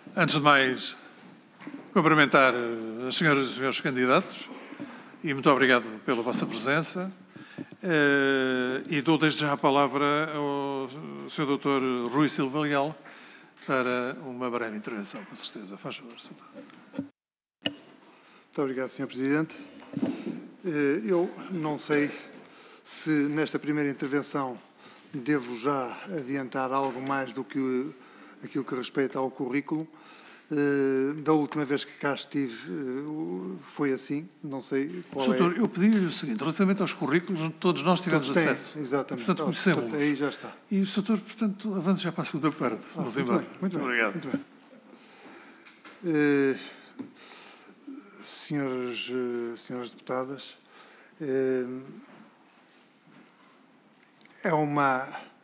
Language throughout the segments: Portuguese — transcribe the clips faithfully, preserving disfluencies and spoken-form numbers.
Antes de mais, cumprimentar as senhoras e os senhores candidatos e muito obrigado pela vossa presença. E dou desde já a palavra ao senhor doutor Rui Silva Leal para uma breve intervenção, com certeza. Faz favor, senhor doutor. Muito obrigado, senhor Presidente. Eu não sei se nesta primeira intervenção devo já adiantar algo mais do que aquilo que respeita ao currículo. Da última vez que cá estive foi assim, não sei qual senhor doutor, é. eu pedi-lhe o seguinte, relativamente aos currículos, todos nós tivemos Todos têm, acesso. exatamente. Portanto, conhecemos. Aí já está. E o senhor doutor, portanto, avance já para a segunda parte. Ah, muito muito bem, bem, muito bem, obrigado. Muito bem. Uh, senhores, uh, senhoras deputadas, uh, é uma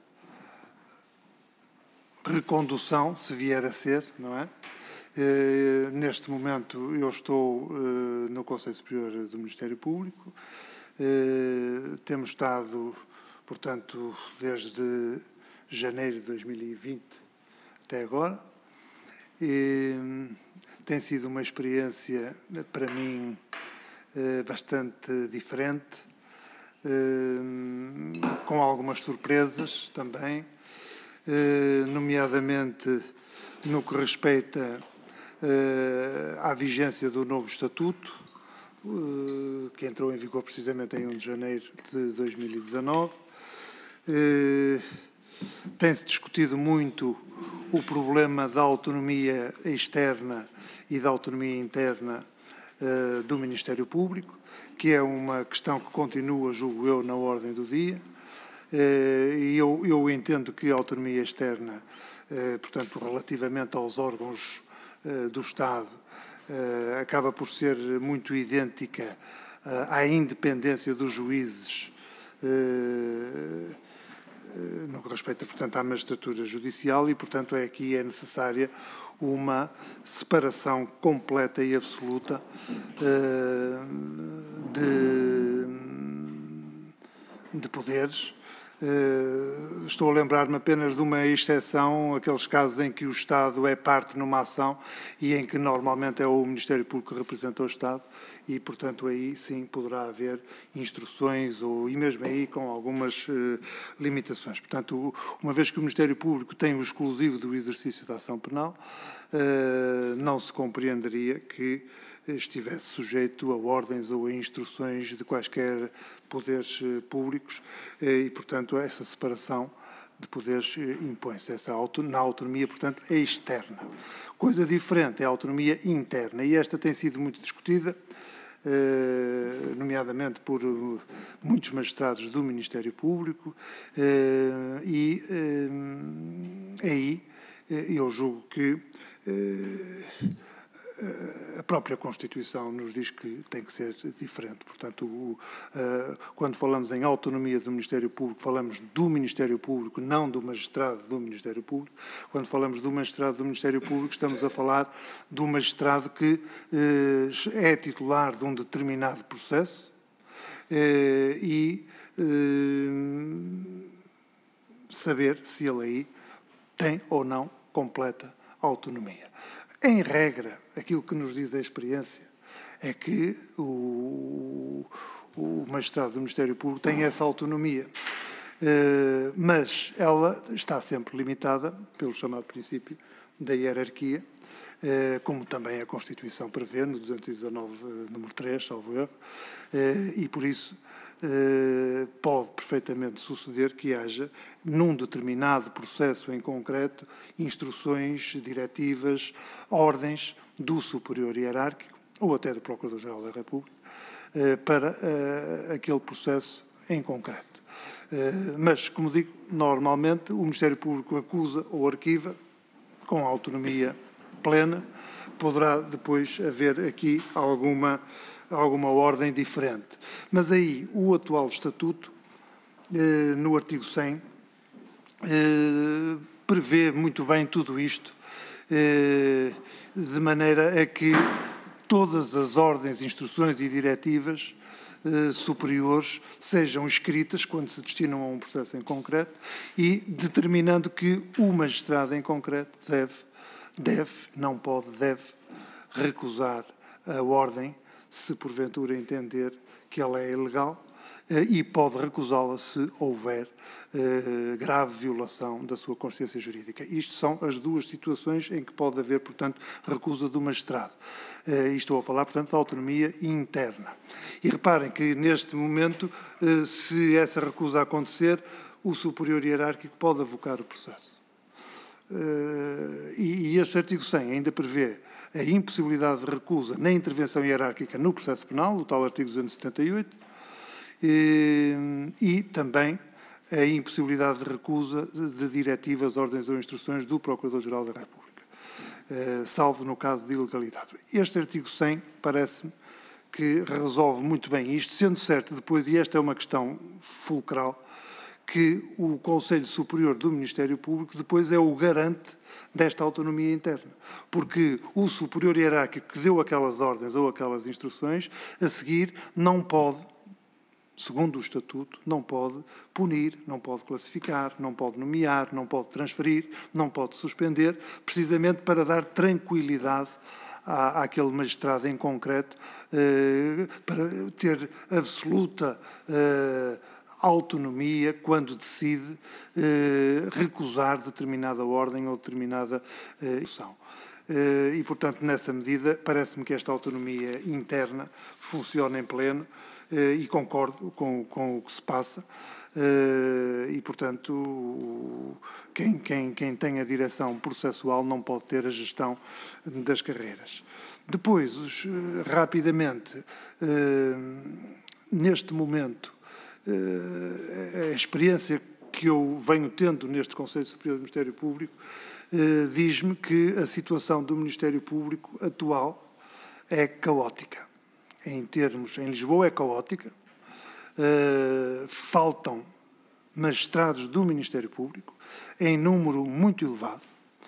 recondução, se vier a ser, não é? Uh, neste momento eu estou uh, no Conselho Superior do Ministério Público. Uh, temos estado, portanto, desde janeiro de dois mil e vinte até agora. E tem sido uma experiência, para mim, uh, bastante diferente, uh, com algumas surpresas também, uh, nomeadamente no que respeita uh, à vigência do novo Estatuto, uh, que entrou em vigor precisamente em primeiro de janeiro de dois mil e dezanove. Uh, tem-se discutido muito o problema da autonomia externa e da autonomia interna uh, do Ministério Público, que é uma questão que continua, julgo eu, na ordem do dia. Uh, e eu, eu entendo que a autonomia externa, Uh, portanto, relativamente aos órgãos uh, do Estado, uh, acaba por ser muito idêntica uh, à independência dos juízes uh, uh, no que respeita, portanto, à magistratura judicial e, portanto, é aqui é necessária uma separação completa e absoluta uh, de, de poderes. Uh, estou a lembrar-me apenas de uma exceção, aqueles casos em que o Estado é parte numa ação e em que normalmente é o Ministério Público que representa o Estado e, portanto, aí sim poderá haver instruções ou, e mesmo aí com algumas uh, limitações. Portanto, uma vez que o Ministério Público tem o exclusivo do exercício da ação penal, uh, não se compreenderia que estivesse sujeito a ordens ou a instruções de quaisquer poderes públicos e, portanto, essa separação de poderes impõe-se. Essa auto, na autonomia, portanto, é externa. Coisa diferente é a autonomia interna e esta tem sido muito discutida, nomeadamente por muitos magistrados do Ministério Público e aí eu julgo que a própria Constituição nos diz que tem que ser diferente. Portanto, o, uh, quando falamos em autonomia do Ministério Público, falamos do Ministério Público, não do magistrado do Ministério Público. Quando falamos do magistrado do Ministério Público, estamos a falar do magistrado que uh, é titular de um determinado processo uh, e uh, saber se ele aí tem ou não completa autonomia. Em regra, aquilo que nos diz a experiência é que o, o magistrado do Ministério Público tem essa autonomia, uh, mas ela está sempre limitada pelo chamado princípio da hierarquia, uh, como também a Constituição prevê, no duzentos e dezanove, uh, número três, salvo erro, uh, e por isso Uh, pode perfeitamente suceder que haja, num determinado processo em concreto, instruções, diretivas, ordens do superior hierárquico ou até do Procurador-Geral da República uh, para uh, aquele processo em concreto. Uh, mas, como digo, normalmente o Ministério Público acusa ou arquiva com autonomia plena. Poderá depois haver aqui alguma alguma ordem diferente. Mas aí o atual Estatuto, eh, no artigo cem, eh, prevê muito bem tudo isto, eh, de maneira a que todas as ordens, instruções e diretivas eh, superiores sejam escritas quando se destinam a um processo em concreto e determinando que o magistrado em concreto deve deve, não pode, deve recusar a ordem se porventura entender que ela é ilegal, e pode recusá-la se houver eh, grave violação da sua consciência jurídica. Isto são as duas situações em que pode haver, portanto, recusa do magistrado. Eh, e estou a falar, portanto, da autonomia interna. E reparem que, neste momento, eh, se essa recusa acontecer, o superior hierárquico pode avocar o processo. Eh, e, e este artigo cem ainda prevê a impossibilidade de recusa na intervenção hierárquica no processo penal, o tal artigo duzentos e setenta e oito, e, e também a impossibilidade de recusa de diretivas, ordens ou instruções do Procurador-Geral da República, eh, salvo no caso de ilegalidade. Este artigo cem parece-me que resolve muito bem isto, sendo certo depois, e esta é uma questão fulcral, que o Conselho Superior do Ministério Público depois é o garante desta autonomia interna, porque o superior hierárquico que deu aquelas ordens ou aquelas instruções, a seguir não pode, segundo o Estatuto, não pode punir, não pode classificar, não pode nomear, não pode transferir, não pode suspender, precisamente para dar tranquilidade à, àquele magistrado em concreto, eh, para ter absoluta eh, autonomia quando decide eh, recusar determinada ordem ou determinada eh, instrução. Eh, e, portanto, nessa medida, parece-me que esta autonomia interna funciona em pleno, e concordo com, com o que se passa, e, portanto, quem, quem, quem tem a direção processual não pode ter a gestão das carreiras. Depois, os, rapidamente, neste momento, a experiência que eu venho tendo neste Conselho Superior do Ministério Público diz-me que a situação do Ministério Público atual é caótica. Em termos, em Lisboa é caótica, uh, faltam magistrados do Ministério Público, em número muito elevado,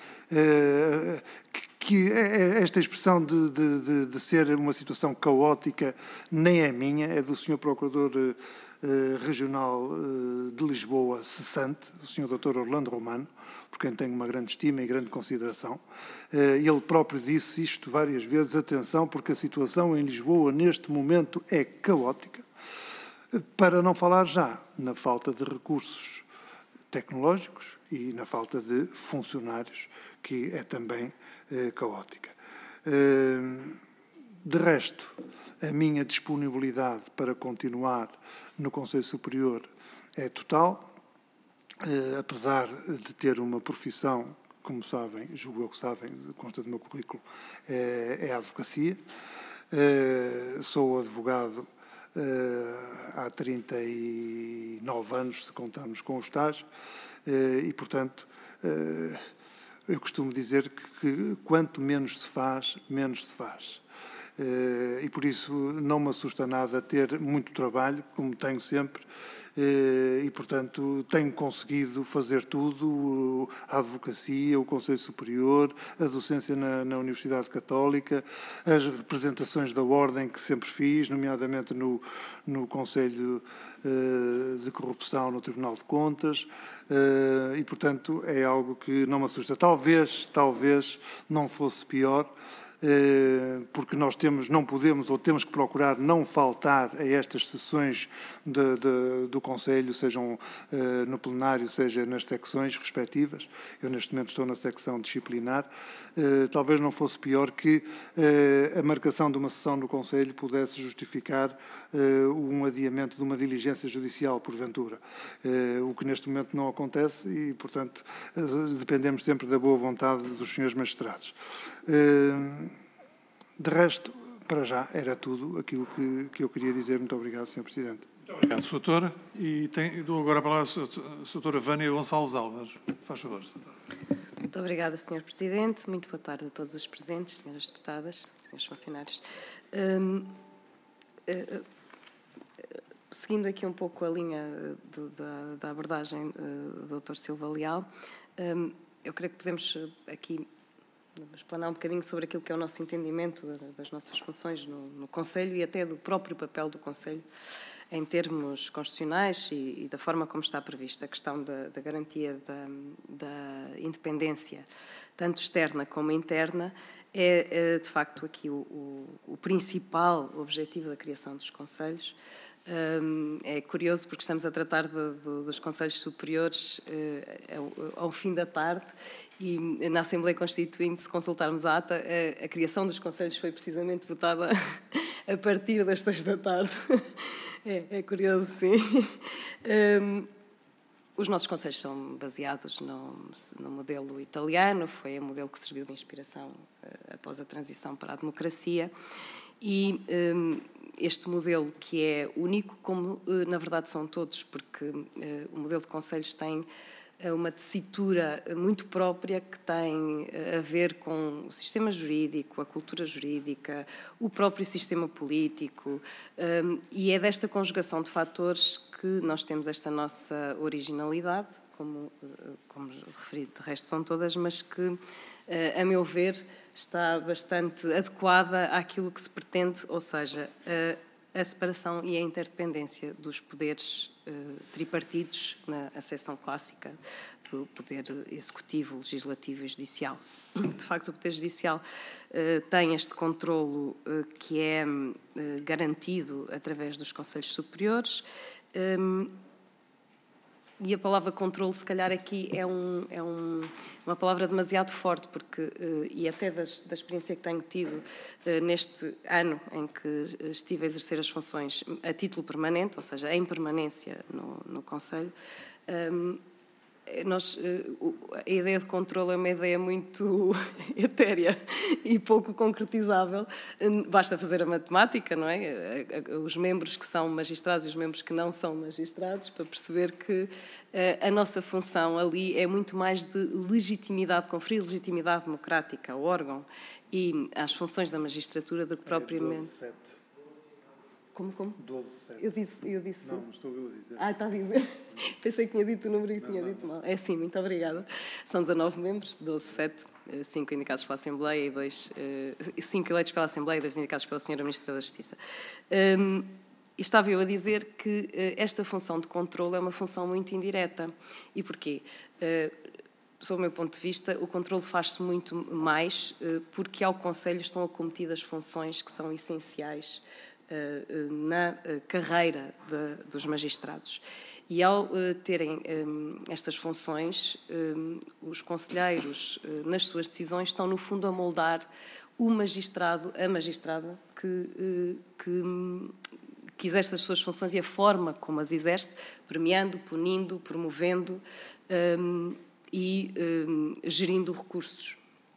uh, que, que esta expressão de, de, de ser uma situação caótica nem é minha, é do senhor Procurador uh, Regional uh, de Lisboa, cessante, o senhor doutor Orlando Romano, por quem tenho uma grande estima e grande consideração. Ele próprio disse isto várias vezes, atenção, porque a situação em Lisboa neste momento é caótica, para não falar já na falta de recursos tecnológicos e na falta de funcionários, que é também eh, caótica. Eh, de resto, a minha disponibilidade para continuar no Conselho Superior é total, eh, apesar de ter uma profissão, como sabem, julgo eu que sabem, consta do meu currículo, é, é a advocacia. Eh, sou advogado eh, há trinta e nove anos, se contarmos com o estágio, eh, e, portanto, eh, eu costumo dizer que, que quanto menos se faz, menos se faz. Eh, e por isso não me assusta nada ter muito trabalho, como tenho sempre, e, portanto, tenho conseguido fazer tudo, a advocacia, o Conselho Superior, a docência na, na Universidade Católica, as representações da Ordem que sempre fiz, nomeadamente no, no Conselho uh, de Corrupção no Tribunal de Contas, uh, e, portanto, é algo que não me assusta. Talvez, talvez não fosse pior, porque nós temos, não podemos ou temos que procurar não faltar a estas sessões de, de, do Conselho, sejam uh, no plenário, seja nas secções respectivas. Eu neste momento estou na secção disciplinar. Uh, talvez não fosse pior que uh, a marcação de uma sessão no Conselho pudesse justificar uh, um adiamento de uma diligência judicial, porventura. Uh, o que neste momento não acontece e, portanto, uh, dependemos sempre da boa vontade dos senhores magistrados. De resto, para já, era tudo aquilo que, que eu queria dizer. Muito obrigado, senhor Presidente. Muito obrigado, doutora. E tem, dou agora a palavra à doutora Vânia Gonçalves Alves. Faz favor, doutora. Muito obrigada, senhor Presidente. Muito boa tarde a todos os presentes, senhoras deputadas, senhores funcionários. Hum, uh, uh, seguindo aqui um pouco a linha do, da, da abordagem uh, do doutor Silva Leal, um, eu creio que podemos aqui explanar um bocadinho sobre aquilo que é o nosso entendimento das nossas funções no, no Conselho e até do próprio papel do Conselho em termos constitucionais e, e da forma como está prevista a questão da, da garantia da, da independência tanto externa como interna, é, de facto, aqui o, o, o principal objetivo da criação dos conselhos. É curioso porque estamos a tratar de, de, dos conselhos superiores ao, ao fim da tarde e na Assembleia Constituinte, se consultarmos a ata, a, a criação dos conselhos foi precisamente votada a partir das seis da tarde. É, é curioso, sim. Os nossos conselhos são baseados no, no modelo italiano, foi o modelo que serviu de inspiração uh, após a transição para a democracia. E um, este modelo, que é único, como uh, na verdade são todos, porque uh, o modelo de conselhos tem uh, uma tessitura muito própria que tem uh, a ver com o sistema jurídico, a cultura jurídica, o próprio sistema político, um, e é desta conjugação de fatores que nós temos esta nossa originalidade, como, como referi, de resto são todas, mas que, a meu ver, está bastante adequada àquilo que se pretende, ou seja, a, a separação e a interdependência dos poderes tripartidos na acessão clássica do poder executivo, legislativo e judicial. De facto, o poder judicial uh, tem este controlo uh, que é uh, garantido através dos conselhos superiores. Um, e a palavra controle, se calhar, aqui é, um, é um, uma palavra demasiado forte, porque, uh, e até das, da experiência que tenho tido uh, neste ano em que estive a exercer as funções a título permanente, ou seja, em permanência no, no Conselho, um, nós, a ideia de controle é uma ideia muito etérea e pouco concretizável. Basta fazer a matemática, não é? Os membros que são magistrados e os membros que não são magistrados, para perceber que a nossa função ali é muito mais de legitimidade, conferir legitimidade democrática ao órgão e às funções da magistratura do que propriamente... doze sete. Como, como? doze sete. Eu disse, eu disse... Não, estou eu a dizer. Ah, está a dizer. Pensei que tinha dito o número e tinha não, dito não. mal. É sim, muito obrigada. São dezanove membros, doze sete, cinco indicados pela Assembleia e dois, cinco eleitos pela Assembleia e dois indicados pela senhora Ministra da Justiça. Um, e estava eu a dizer que esta função de controle é uma função muito indireta. E porquê? Uh, sob o meu ponto de vista, o controle faz-se muito mais uh, porque ao Conselho estão acometidas funções que são essenciais na carreira de, dos magistrados. E ao uh, terem um, estas funções, um, os conselheiros, uh, nas suas decisões, estão, no fundo, a moldar o magistrado, a magistrada, que, uh, que, que exerce as suas funções e a forma como as exerce, premiando, punindo, promovendo um, e um, gerindo recursos.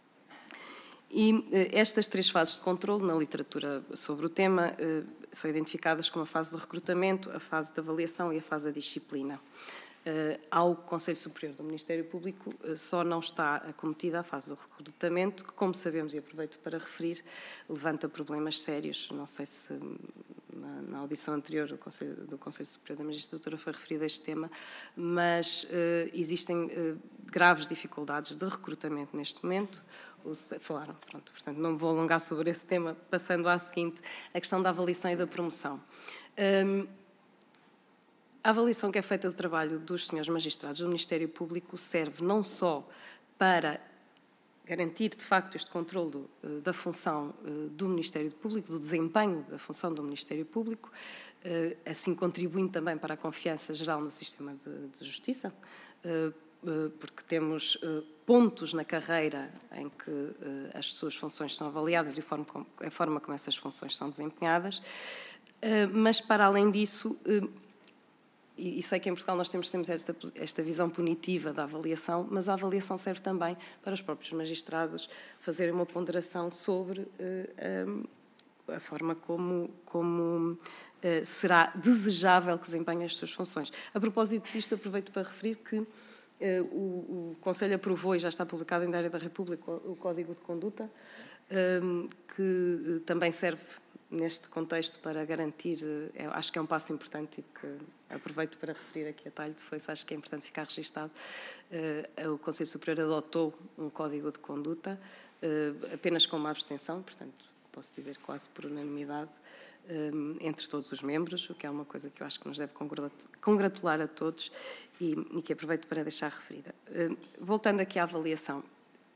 E estas três fases de controle, na literatura sobre o tema, são identificadas como a fase de recrutamento, a fase de avaliação e a fase da disciplina. Ao Conselho Superior do Ministério Público só não está acometida a fase do recrutamento, que, como sabemos, e aproveito para referir, levanta problemas sérios. Não sei se na, na audição anterior do Conselho, do Conselho Superior da Magistratura foi referido este tema, mas existem graves dificuldades de recrutamento neste momento. Falaram, pronto, portanto não me vou alongar sobre esse tema, passando à seguinte, a questão da avaliação e da promoção. Um, a avaliação que é feita do trabalho dos senhores magistrados do Ministério Público serve não só para garantir, de facto, este controle do, da função do Ministério Público, do desempenho da função do Ministério Público, assim contribuindo também para a confiança geral no sistema de, de justiça, porque temos pontos na carreira em que as suas funções são avaliadas e a forma como, a forma como essas funções são desempenhadas, mas, para além disso, e sei que em Portugal nós temos sempre esta, esta visão punitiva da avaliação, mas a avaliação serve também para os próprios magistrados fazerem uma ponderação sobre a forma como, como será desejável que desempenhem as suas funções. A propósito disto, aproveito para referir que Uh, o, o Conselho aprovou, e já está publicado em Diário da República, o, o Código de Conduta, um, que uh, também serve neste contexto para garantir, uh, é, acho que é um passo importante e que aproveito para referir aqui a talho de foice, acho que é importante ficar registado. Uh, o Conselho Superior adotou um Código de Conduta, uh, apenas com uma abstenção, portanto, posso dizer quase por unanimidade, Um, entre todos os membros, o que é uma coisa que eu acho que nos deve congratular a todos e, e que aproveito para deixar referida. Um, voltando aqui à avaliação,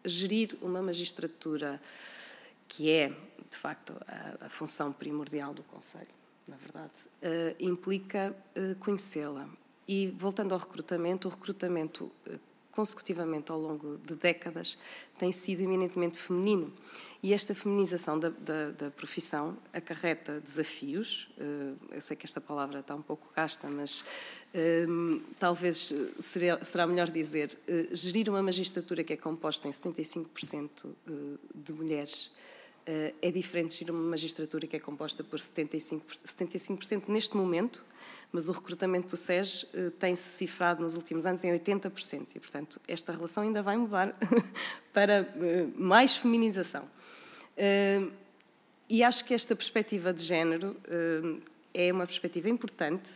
gerir uma magistratura que é, de facto, a, a função primordial do Conselho, na verdade, uh, implica uh, conhecê-la. E, voltando ao recrutamento, o recrutamento, uh, consecutivamente ao longo de décadas, tem sido eminentemente feminino. E esta feminização da, da, da profissão acarreta desafios. Uh, eu sei que esta palavra está um pouco gasta, mas uh, talvez seria, será melhor dizer uh, gerir uma magistratura que é composta em setenta e cinco por cento de mulheres é diferente de gerir uma magistratura que é composta por setenta e cinco por cento, setenta e cinco por cento neste momento, mas o recrutamento do SES tem-se cifrado nos últimos anos em oitenta por cento e, portanto, esta relação ainda vai mudar para mais feminização. E acho que esta perspectiva de género é uma perspectiva importante,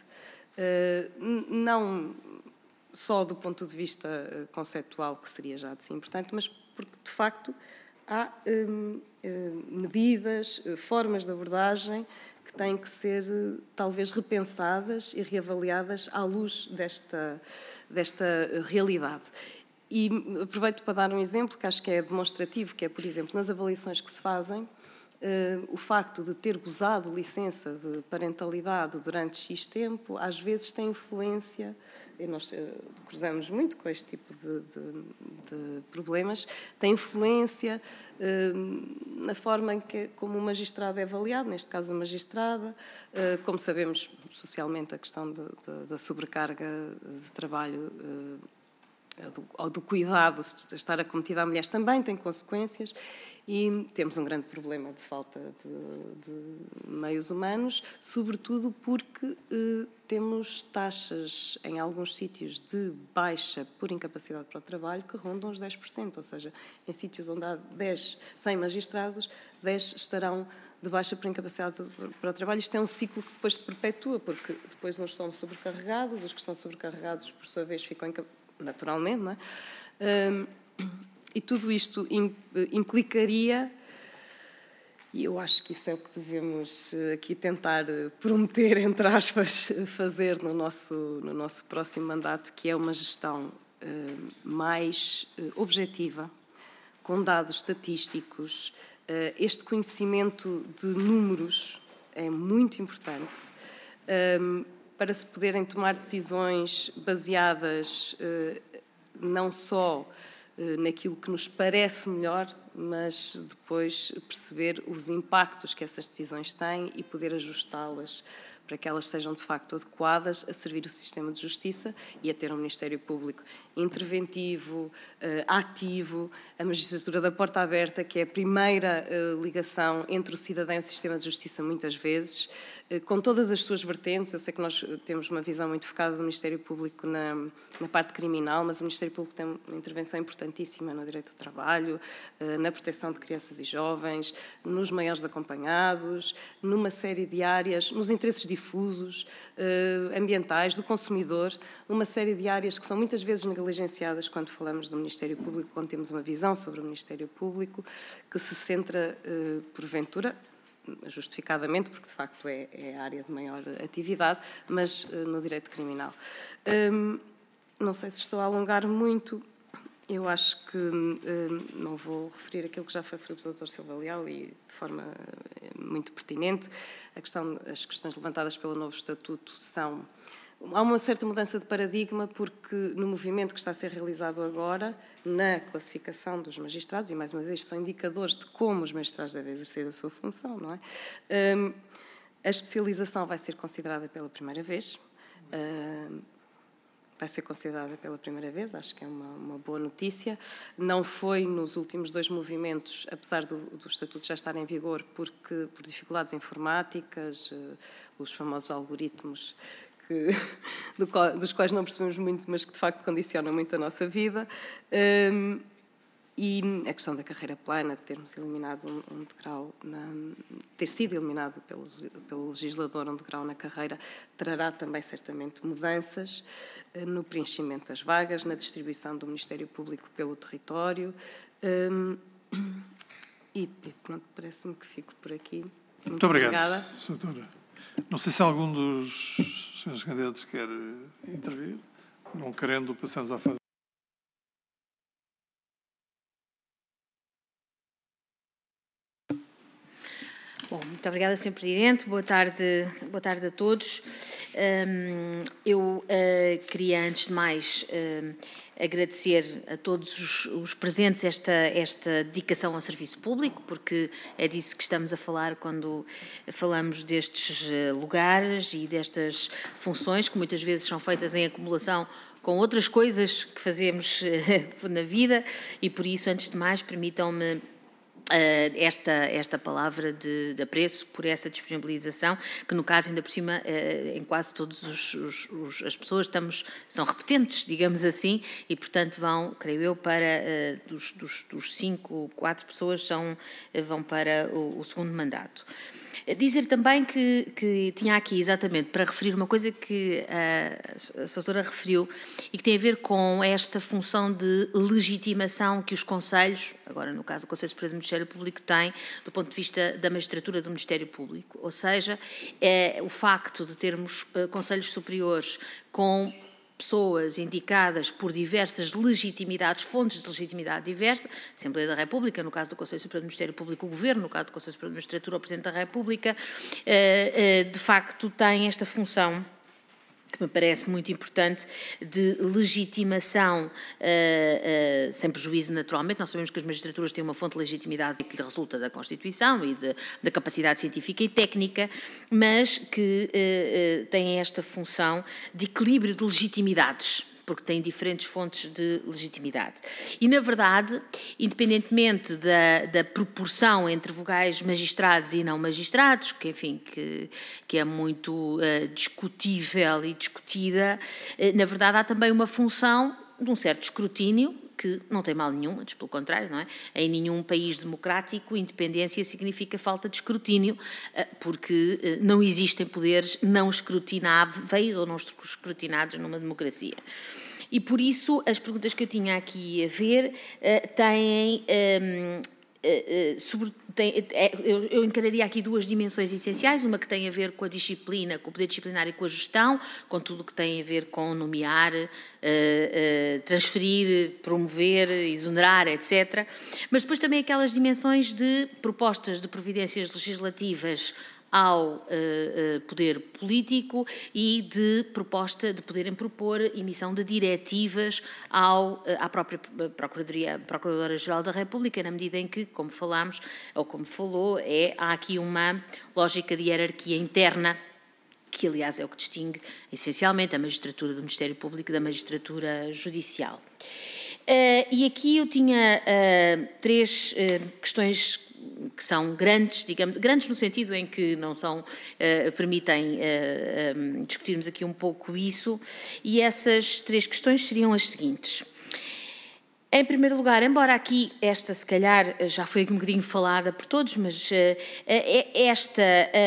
não só do ponto de vista conceptual, que seria já de si importante, mas porque, de facto, há hum, hum, medidas, formas de abordagem que têm que ser, talvez, repensadas e reavaliadas à luz desta, desta realidade. E aproveito para dar um exemplo que acho que é demonstrativo, que é, por exemplo, nas avaliações que se fazem, Uh, o facto de ter gozado licença de parentalidade durante X tempo, às vezes tem influência, e nós uh, cruzamos muito com este tipo de, de, de problemas, tem influência uh, na forma em que, como o magistrado é avaliado, neste caso a magistrada, uh, como sabemos socialmente a questão de, de, da sobrecarga de trabalho uh, Do, ou do cuidado de estar acometida a mulheres também tem consequências e temos um grande problema de falta de, de meios humanos, sobretudo porque eh, temos taxas em alguns sítios de baixa por incapacidade para o trabalho que rondam os dez por cento, ou seja, em sítios onde há dez, cem magistrados, dez estarão de baixa por incapacidade para o trabalho. Isto é um ciclo que depois se perpetua, porque depois uns são sobrecarregados, os que estão sobrecarregados, por sua vez, ficam incapazes, naturalmente, não é? Um, e tudo isto implicaria, e eu acho que isso é o que devemos aqui tentar prometer, entre aspas, fazer no nosso, no nosso próximo mandato, que é uma gestão uh, mais uh, objetiva, com dados estatísticos. Uh, este conhecimento de números é muito importante. Um, para se poderem tomar decisões baseadas eh, não só eh, naquilo que nos parece melhor, mas depois perceber os impactos que essas decisões têm e poder ajustá-las para que elas sejam de facto adequadas a servir o sistema de justiça e a ter um Ministério Público interventivo, eh, ativo, a magistratura da porta aberta, que é a primeira eh, ligação entre o cidadão e o sistema de justiça, muitas vezes, eh, com todas as suas vertentes. Eu sei que nós temos uma visão muito focada do Ministério Público na, na parte criminal, mas o Ministério Público tem uma intervenção importantíssima no direito do trabalho, eh, na proteção de crianças e jovens, nos maiores acompanhados, numa série de áreas, nos interesses difusos, eh, ambientais, do consumidor, uma série de áreas que são muitas vezes negligenciadas quando falamos do Ministério Público, quando temos uma visão sobre o Ministério Público que se centra, eh, porventura, justificadamente, porque de facto é, é a área de maior atividade, mas eh, no direito criminal. Hum, não sei se estou a alongar muito. Eu acho que hum, não vou referir aquilo que já foi referido pelo doutor Silva Leal e de forma muito pertinente. A questão, as questões levantadas pelo novo Estatuto são... Há uma certa mudança de paradigma porque no movimento que está a ser realizado agora, na classificação dos magistrados, e mais uma vez são indicadores de como os magistrados devem exercer a sua função, não é? Hum, a especialização vai ser considerada pela primeira vez. Hum, vai ser considerada pela primeira vez, acho que é uma, uma boa notícia. Não foi nos últimos dois movimentos, apesar do, do Estatuto já estar em vigor, porque por dificuldades informáticas, uh, os famosos algoritmos, que, do qual, dos quais não percebemos muito, mas que de facto condicionam muito a nossa vida. Um, E a questão da carreira plana, de termos eliminado um, um degrau, na, ter sido eliminado pelo, pelo legislador um degrau na carreira, trará também certamente mudanças uh, no preenchimento das vagas, na distribuição do Ministério Público pelo território. Um, e, e pronto, parece-me que fico por aqui. Muito, Muito obrigado, obrigada. Doutora. Não sei se algum dos senhores candidatos quer intervir. Não querendo, passamos à fase Bom, muito obrigada, senhor Presidente. Boa tarde, boa tarde a todos. Um, eu uh, queria, antes de mais, uh, agradecer a todos os, os presentes esta, esta dedicação ao serviço público, porque é disso que estamos a falar quando falamos destes lugares e destas funções, que muitas vezes são feitas em acumulação com outras coisas que fazemos na vida, e por isso, antes de mais, permitam-me Uh, esta, esta palavra de, de apreço por essa disponibilização, que no caso, ainda por cima, uh, em quase todas as pessoas estamos, são repetentes, digamos assim, e portanto vão, creio eu, para, uh, dos, dos, dos cinco, quatro pessoas são, uh, vão para o, o segundo mandato. Dizer também que, que tinha aqui, exatamente, para referir uma coisa que a, a doutora referiu e que tem a ver com esta função de legitimação que os conselhos, agora no caso o Conselho Superior do Ministério Público, tem do ponto de vista da magistratura do Ministério Público. Ou seja, é o facto de termos uh, conselhos superiores com pessoas indicadas por diversas legitimidades, fontes de legitimidade diversa, Assembleia da República, no caso do Conselho Superior do Ministério Público, o Governo, no caso do Conselho Superior da Magistratura, o Presidente da República, de facto tem esta função que me parece muito importante, de legitimação, uh, uh, sem prejuízo naturalmente. Nós sabemos que as magistraturas têm uma fonte de legitimidade que lhe resulta da Constituição e de, da capacidade científica e técnica, mas que uh, uh, têm esta função de equilíbrio de legitimidades, porque têm diferentes fontes de legitimidade. E, na verdade, independentemente da, da proporção entre vogais magistrados e não magistrados, que, enfim, que, que é muito uh, discutível e discutida, uh, na verdade há também uma função de um certo escrutínio, que não tem mal nenhum, antes pelo contrário, não é? Em nenhum país democrático, independência significa falta de escrutínio, porque não existem poderes não escrutináveis ou não escrutinados numa democracia. E por isso as perguntas que eu tinha aqui a ver têm... Uh, uh, sobre, tem, uh, eu, eu encararia aqui duas dimensões essenciais, uma que tem a ver com a disciplina, com o poder disciplinar e com a gestão, com tudo o que tem a ver com nomear, uh, uh, transferir, promover, exonerar, etcétera. Mas depois também aquelas dimensões de propostas de providências legislativas ao uh, uh, poder político e de proposta de poderem propor emissão de diretivas ao, uh, à própria Procuradoria, Procuradora-Geral da República, na medida em que, como falámos, ou como falou, é, há aqui uma lógica de hierarquia interna, que aliás é o que distingue essencialmente a magistratura do Ministério Público da magistratura judicial. Uh, e aqui eu tinha uh, três uh, questões que são grandes, digamos, grandes no sentido em que não são, uh, permitem uh, um, discutirmos aqui um pouco isso, e essas três questões seriam as seguintes. Em primeiro lugar, embora aqui esta, se calhar, já foi um bocadinho falada por todos, mas uh, esta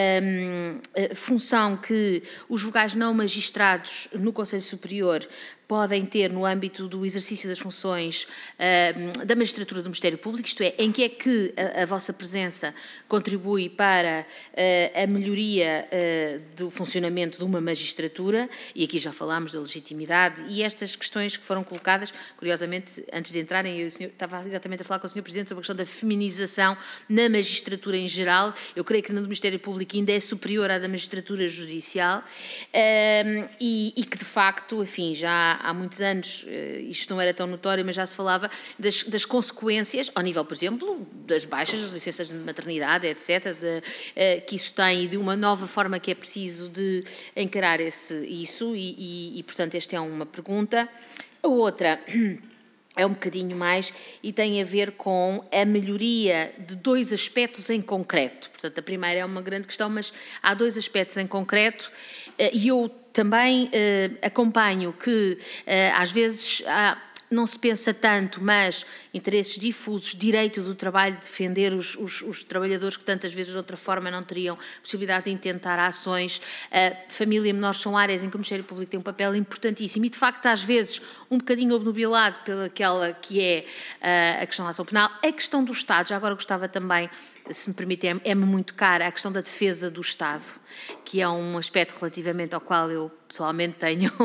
um, função que os vogais não magistrados no Conselho Superior podem ter no âmbito do exercício das funções uh, da magistratura do Ministério Público, isto é, em que é que a, a vossa presença contribui para uh, a melhoria uh, do funcionamento de uma magistratura, e aqui já falámos da legitimidade, e estas questões que foram colocadas, curiosamente, antes de entrarem, eu senhor, estava exatamente a falar com o senhor Presidente sobre a questão da feminização na magistratura em geral. Eu creio que no Ministério Público ainda é superior à da magistratura judicial, uh, e, e que, de facto, enfim, já há muitos anos, isto não era tão notório, mas já se falava das, das consequências, ao nível, por exemplo, das baixas, das licenças de maternidade, etcétera, de, que isso tem, e de uma nova forma que é preciso de encarar esse, isso, e, e, e, portanto, esta é uma pergunta. A outra é um bocadinho mais e tem a ver com a melhoria de dois aspectos em concreto. Portanto, a primeira é uma grande questão, mas há dois aspectos em concreto, e eu também uh, acompanho que uh, às vezes há, não se pensa tanto, mas interesses difusos, direito do trabalho, defender os, os, os trabalhadores que tantas vezes de outra forma não teriam possibilidade de intentar ações. Uh, família e menores são áreas em que o Ministério Público tem um papel importantíssimo e, de facto, às vezes um bocadinho obnubilado pelaquela que é uh, a questão da ação penal. A questão do Estado, já agora gostava também se me permitem, é-me muito cara, a questão da defesa do Estado, que é um aspecto relativamente ao qual eu pessoalmente tenho, uh,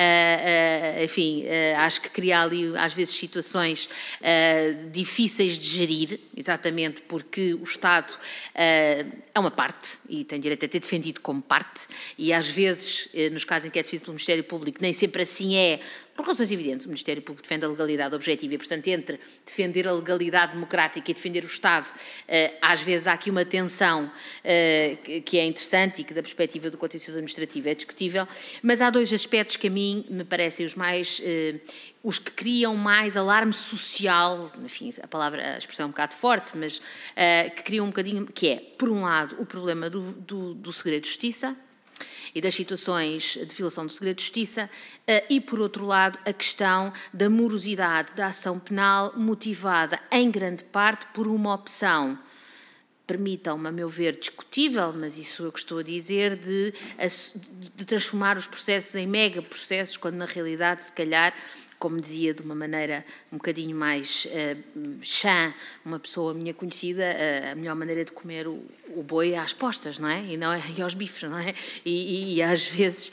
uh, enfim, uh, acho que cria ali às vezes situações uh, difíceis de gerir, exatamente porque o Estado uh, é uma parte e tem direito a ter defendido como parte, e às vezes, uh, nos casos em que é defendido pelo Ministério Público, nem sempre assim é, por razões evidentes. O Ministério Público defende a legalidade objetiva e, portanto, entre defender a legalidade democrática e defender o Estado, às vezes há aqui uma tensão que é interessante e que, da perspectiva do contencioso administrativo, é discutível, mas há dois aspectos que a mim me parecem os mais, os que criam mais alarme social, enfim, a palavra, a expressão é um bocado forte, mas que criam um bocadinho, que é, por um lado, o problema do, do, do segredo de justiça, e das situações de violação do segredo de justiça, e, por outro lado, a questão da morosidade da ação penal motivada, em grande parte, por uma opção, permitam-me, a meu ver, discutível, mas isso eu que estou a dizer, de, de transformar os processos em megaprocessos, quando, na realidade, se calhar, como dizia de uma maneira um bocadinho mais uh, chã, uma pessoa minha conhecida, uh, a melhor maneira de comer o, o boi é às postas, não é? E, não é, e aos bifes, não é? E, e, e às vezes,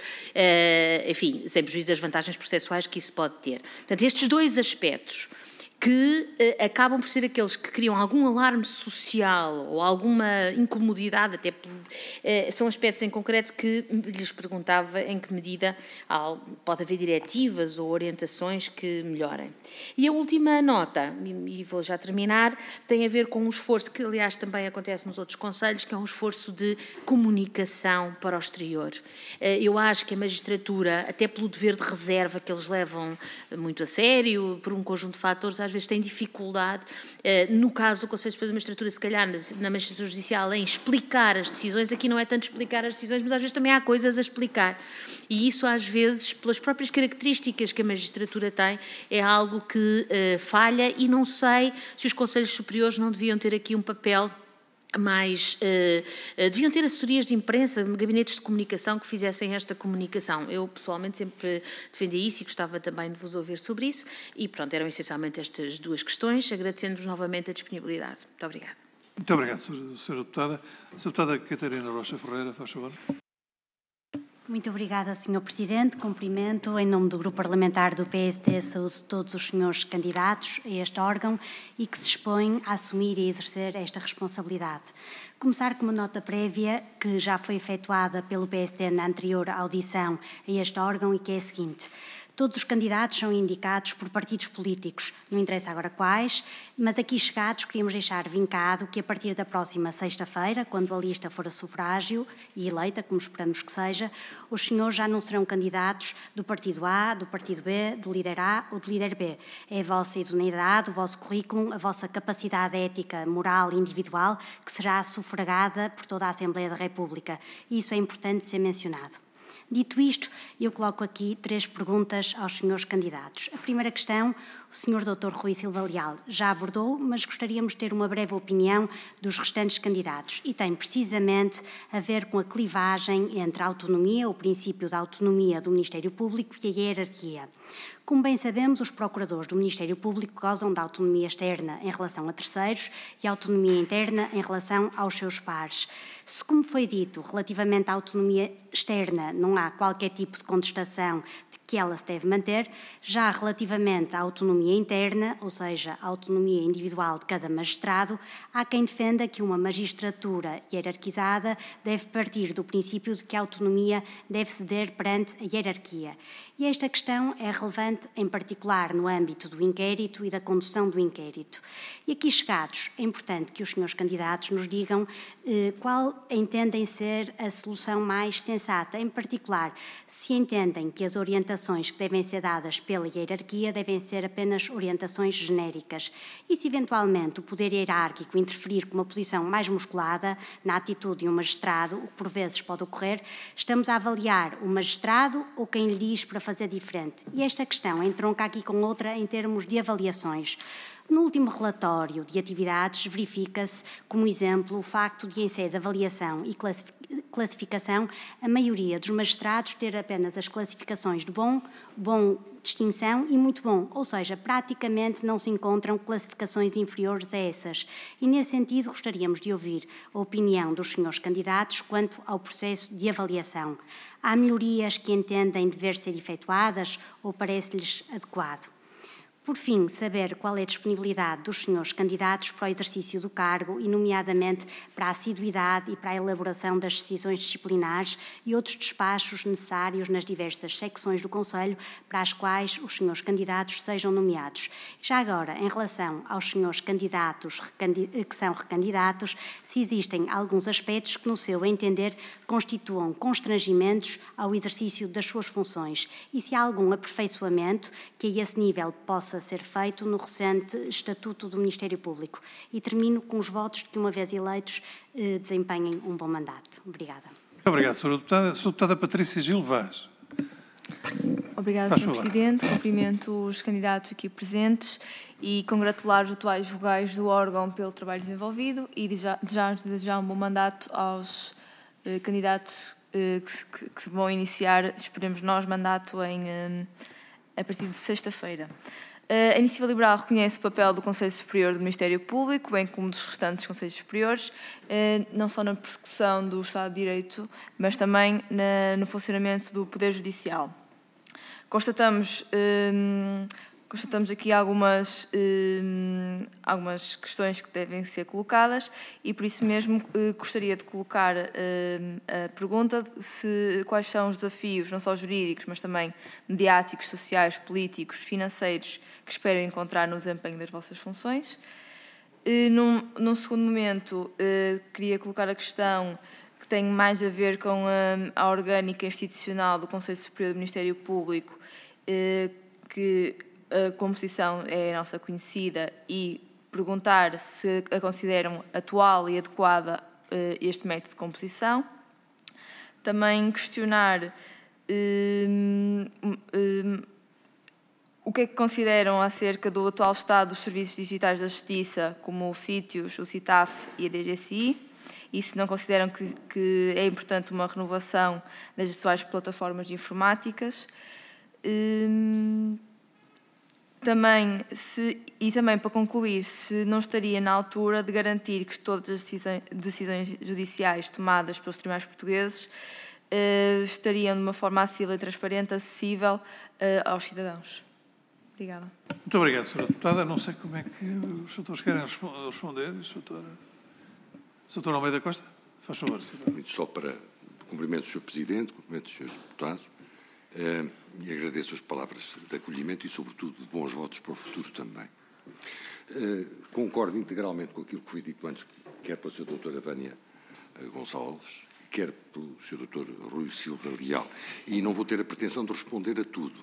uh, enfim, sem prejuízo das vantagens processuais que isso pode ter. Portanto, estes dois aspectos que eh, acabam por ser aqueles que criam algum alarme social ou alguma incomodidade, até eh, são aspectos em concreto que lhes perguntava em que medida ah, pode haver diretivas ou orientações que melhorem. E a última nota, e, e vou já terminar, tem a ver com um esforço que, aliás, também acontece nos outros conselhos, que é um esforço de comunicação para o exterior. Eh, eu acho que a magistratura, até pelo dever de reserva que eles levam muito a sério, por um conjunto de fatores, às vezes tem dificuldade, no caso do Conselho Superior da Magistratura, se calhar na Magistratura Judicial, em explicar as decisões. Aqui não é tanto explicar as decisões, mas às vezes também há coisas a explicar. E isso, às vezes, pelas próprias características que a magistratura tem, é algo que uh, falha, e não sei se os Conselhos Superiores não deviam ter aqui um papel mais, uh, uh, deviam ter assessorias de imprensa, gabinetes de comunicação que fizessem esta comunicação. Eu, pessoalmente, sempre defendi isso e gostava também de vos ouvir sobre isso. E, pronto, eram essencialmente estas duas questões, agradecendo-vos novamente a disponibilidade. Muito obrigada. Muito obrigado, senhora Deputada. senhora Deputada Catarina Rocha Ferreira, faz favor. Muito obrigada, senhor Presidente. Cumprimento, em nome do Grupo Parlamentar do P S D, saúde todos os senhores candidatos a este órgão e que se dispõem a assumir e exercer esta responsabilidade. Começar com uma nota prévia que já foi efetuada pelo P S D na anterior audição a este órgão e que é a seguinte: todos os candidatos são indicados por partidos políticos, não interessa agora quais, mas aqui chegados queríamos deixar vincado que a partir da próxima sexta-feira, quando a lista for a sufrágio e eleita, como esperamos que seja, os senhores já não serão candidatos do partido A, do partido B, do líder A ou do líder B. É a vossa idoneidade, o vosso currículo, a vossa capacidade ética, moral e individual que será sufragada por toda a Assembleia da República. E isso é importante ser mencionado. Dito isto, eu coloco aqui três perguntas aos senhores candidatos. A primeira questão, o senhor doutor Rui Silva Leal já abordou, mas gostaríamos de ter uma breve opinião dos restantes candidatos e tem precisamente a ver com a clivagem entre a autonomia, o princípio da autonomia do Ministério Público e a hierarquia. Como bem sabemos, os procuradores do Ministério Público gozam da autonomia externa em relação a terceiros e autonomia interna em relação aos seus pares. Se, como foi dito, relativamente à autonomia externa não há qualquer tipo de contestação de que ela se deve manter, já relativamente à autonomia interna, ou seja, à autonomia individual de cada magistrado, há quem defenda que uma magistratura hierarquizada deve partir do princípio de que a autonomia deve ceder perante a hierarquia. E esta questão é relevante, em particular, no âmbito do inquérito e da condução do inquérito. E aqui chegados, é importante que os senhores candidatos nos digam eh, qual entendem ser a solução mais sensata, em particular, se entendem que as orientações que devem ser dadas pela hierarquia devem ser apenas orientações genéricas e se eventualmente o poder hierárquico interferir com uma posição mais musculada na atitude de um magistrado, o que por vezes pode ocorrer, estamos a avaliar o magistrado ou quem lhe diz para fazer diferente. E esta questão entronca aqui com outra em termos de avaliações. No último relatório de atividades, verifica-se, como exemplo, o facto de, em sede de avaliação e classificação, a maioria dos magistrados ter apenas as classificações de bom, bom, distinção e muito bom, ou seja, praticamente não se encontram classificações inferiores a essas. E, nesse sentido, gostaríamos de ouvir a opinião dos senhores candidatos quanto ao processo de avaliação. Há melhorias que entendem dever ser efetuadas ou parece-lhes adequado? Por fim, saber qual é a disponibilidade dos senhores candidatos para o exercício do cargo e, nomeadamente, para a assiduidade e para a elaboração das decisões disciplinares e outros despachos necessários nas diversas secções do Conselho para as quais os senhores candidatos sejam nomeados. Já agora, em relação aos senhores candidatos que são recandidatos, se existem alguns aspectos que, no seu entender, constituam constrangimentos ao exercício das suas funções e se há algum aperfeiçoamento que a esse nível possa a ser feito no recente Estatuto do Ministério Público. E termino com os votos de que, uma vez eleitos, eh, desempenhem um bom mandato. Obrigada. Muito obrigado, senhora Deputada. senhora Deputada Patrícia Gil Vaz. Obrigada, senhor Presidente. Cumprimento os candidatos aqui presentes e congratular os atuais vogais do órgão pelo trabalho desenvolvido e desejar, desejar um bom mandato aos eh, candidatos eh, que, que, que vão iniciar, esperemos nós, mandato em, eh, a partir de sexta-feira. A Iniciativa Liberal reconhece o papel do Conselho Superior do Ministério Público, bem como dos restantes Conselhos Superiores, não só na persecução do Estado de Direito, mas também na, no funcionamento do Poder Judicial. Constatamos, hum, constatamos aqui algumas, hum, algumas questões que devem ser colocadas e, por isso mesmo, eh, gostaria de colocar hum, a pergunta de se, quais são os desafios, não só jurídicos, mas também mediáticos, sociais, políticos, financeiros, que espero encontrar no desempenho das vossas funções. E, num, num segundo momento, eh, queria colocar a questão que tem mais a ver com a, a orgânica institucional do Conselho Superior do Ministério Público, eh, que a composição é a nossa conhecida, e perguntar se a consideram atual e adequada eh, este método de composição. Também questionar eh, eh, o que é que consideram acerca do atual estado dos serviços digitais da Justiça, como o Sítios, o CITAF e a D G S I, e se não consideram que, que é importante uma renovação das atuais plataformas informáticas. Hum, também, se, e também para concluir, se não estaria na altura de garantir que todas as decisões, decisões judiciais tomadas pelos tribunais portugueses uh, estariam de uma forma acessível e transparente, acessível uh, aos cidadãos. Obrigada. Muito obrigado, senhora Deputada. Não sei como é que os doutores querem responder. doutora doutora Almeida Costa, faz favor. Muito só para cumprimento do senhor Presidente, cumprimento dos senhores deputados, eh, e agradeço as palavras de acolhimento e, sobretudo, de bons votos para o futuro também. Eh, concordo integralmente com aquilo que foi dito antes, quer pela senhora doutora Vânia Gonçalves, quer pelo senhor doutor Rui Silva Leal, e não vou ter a pretensão de responder a tudo.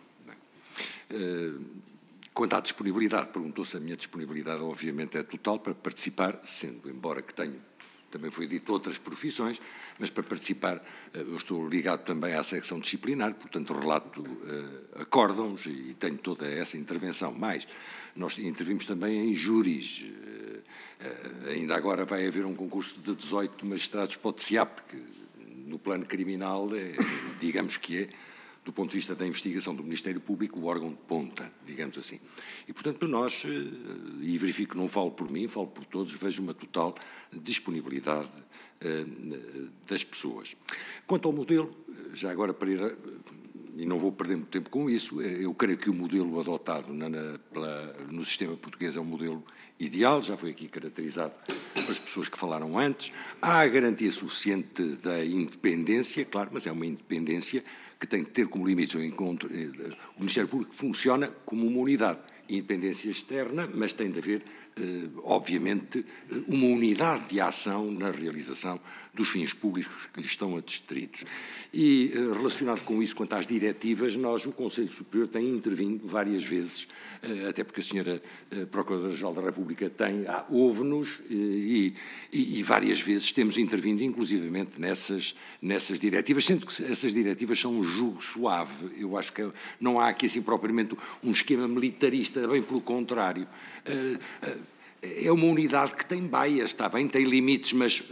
Eh, quanto à disponibilidade, perguntou-se, a minha disponibilidade obviamente é total para participar, sendo, embora que tenho, também foi dito, outras profissões, mas para participar eu estou ligado também à secção disciplinar, portanto relato uh, acórdãos e tenho toda essa intervenção. Mais, nós intervimos também em júris, uh, uh, ainda agora vai haver um concurso de dezoito magistrados para o T C I A P, que no plano criminal, é, digamos que é, do ponto de vista da investigação do Ministério Público, o órgão de ponta, digamos assim. E, portanto, para nós, e verifico que não falo por mim, falo por todos, vejo uma total disponibilidade uh, das pessoas. Quanto ao modelo, já agora para ir, a, e não vou perder muito tempo com isso, eu creio que o modelo adotado na, na, pela, no sistema português é um modelo ideal, já foi aqui caracterizado pelas pessoas que falaram antes. Há a garantia suficiente da independência, claro, mas é uma independência que tem que ter como limites o encontro. O Ministério Público funciona como uma unidade, independência externa, mas tem de haver, obviamente, uma unidade de ação na realização dos fins públicos que lhe estão adstritos. E, relacionado com isso, quanto às diretivas, nós, o Conselho Superior, tem intervindo várias vezes, até porque a senhora Procuradora-Geral da República tem, ouve-nos e, e, e várias vezes temos intervindo, inclusivamente, nessas, nessas diretivas, sendo que essas diretivas são um jugo suave. Eu acho que não há aqui, assim, propriamente um esquema militarista, bem pelo contrário. É uma unidade que tem baias, está bem, tem limites, mas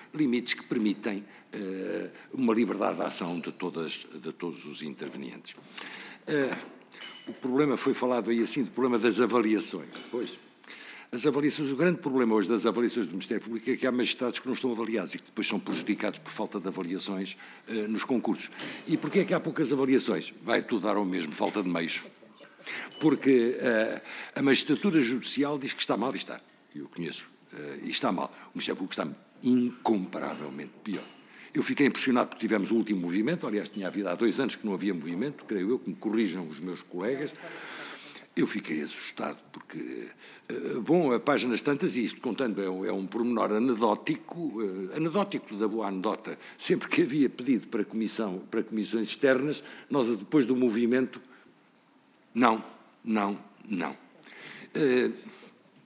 limites que permitem uh, uma liberdade de ação de, todas, de todos os intervenientes. Uh, o problema foi falado aí assim, do problema das avaliações. Pois, as avaliações, o grande problema hoje das avaliações do Ministério Público é que há magistrados que não estão avaliados e que depois são prejudicados por falta de avaliações uh, nos concursos. E porquê é que há poucas avaliações? Vai tudo dar ao mesmo, falta de meios. Porque uh, a magistratura judicial diz que está mal e está. Eu conheço. Uh, e está mal. O Ministério Público está incomparavelmente pior. Eu fiquei impressionado porque tivemos o último movimento, aliás, tinha havido há dois anos que não havia movimento, creio eu, que me corrijam os meus colegas. Eu fiquei assustado porque, uh, bom, a páginas tantas, e isto contando é um, é um pormenor anedótico, uh, anedótico da boa anedota, sempre que havia pedido para, comissão, para comissões externas, nós depois do movimento, não, não, não. Uh,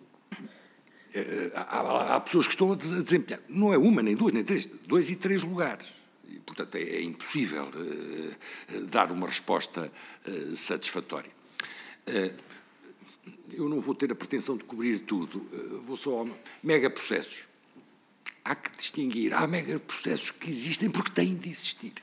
Há, há pessoas que estão a desempenhar, não é uma, nem duas, nem três, dois e três lugares. E, portanto, é, é impossível uh, dar uma resposta uh, satisfatória. Uh, eu não vou ter a pretensão de cobrir tudo, uh, vou só... Megaprocessos. Há que distinguir. Há megaprocessos que existem porque têm de existir.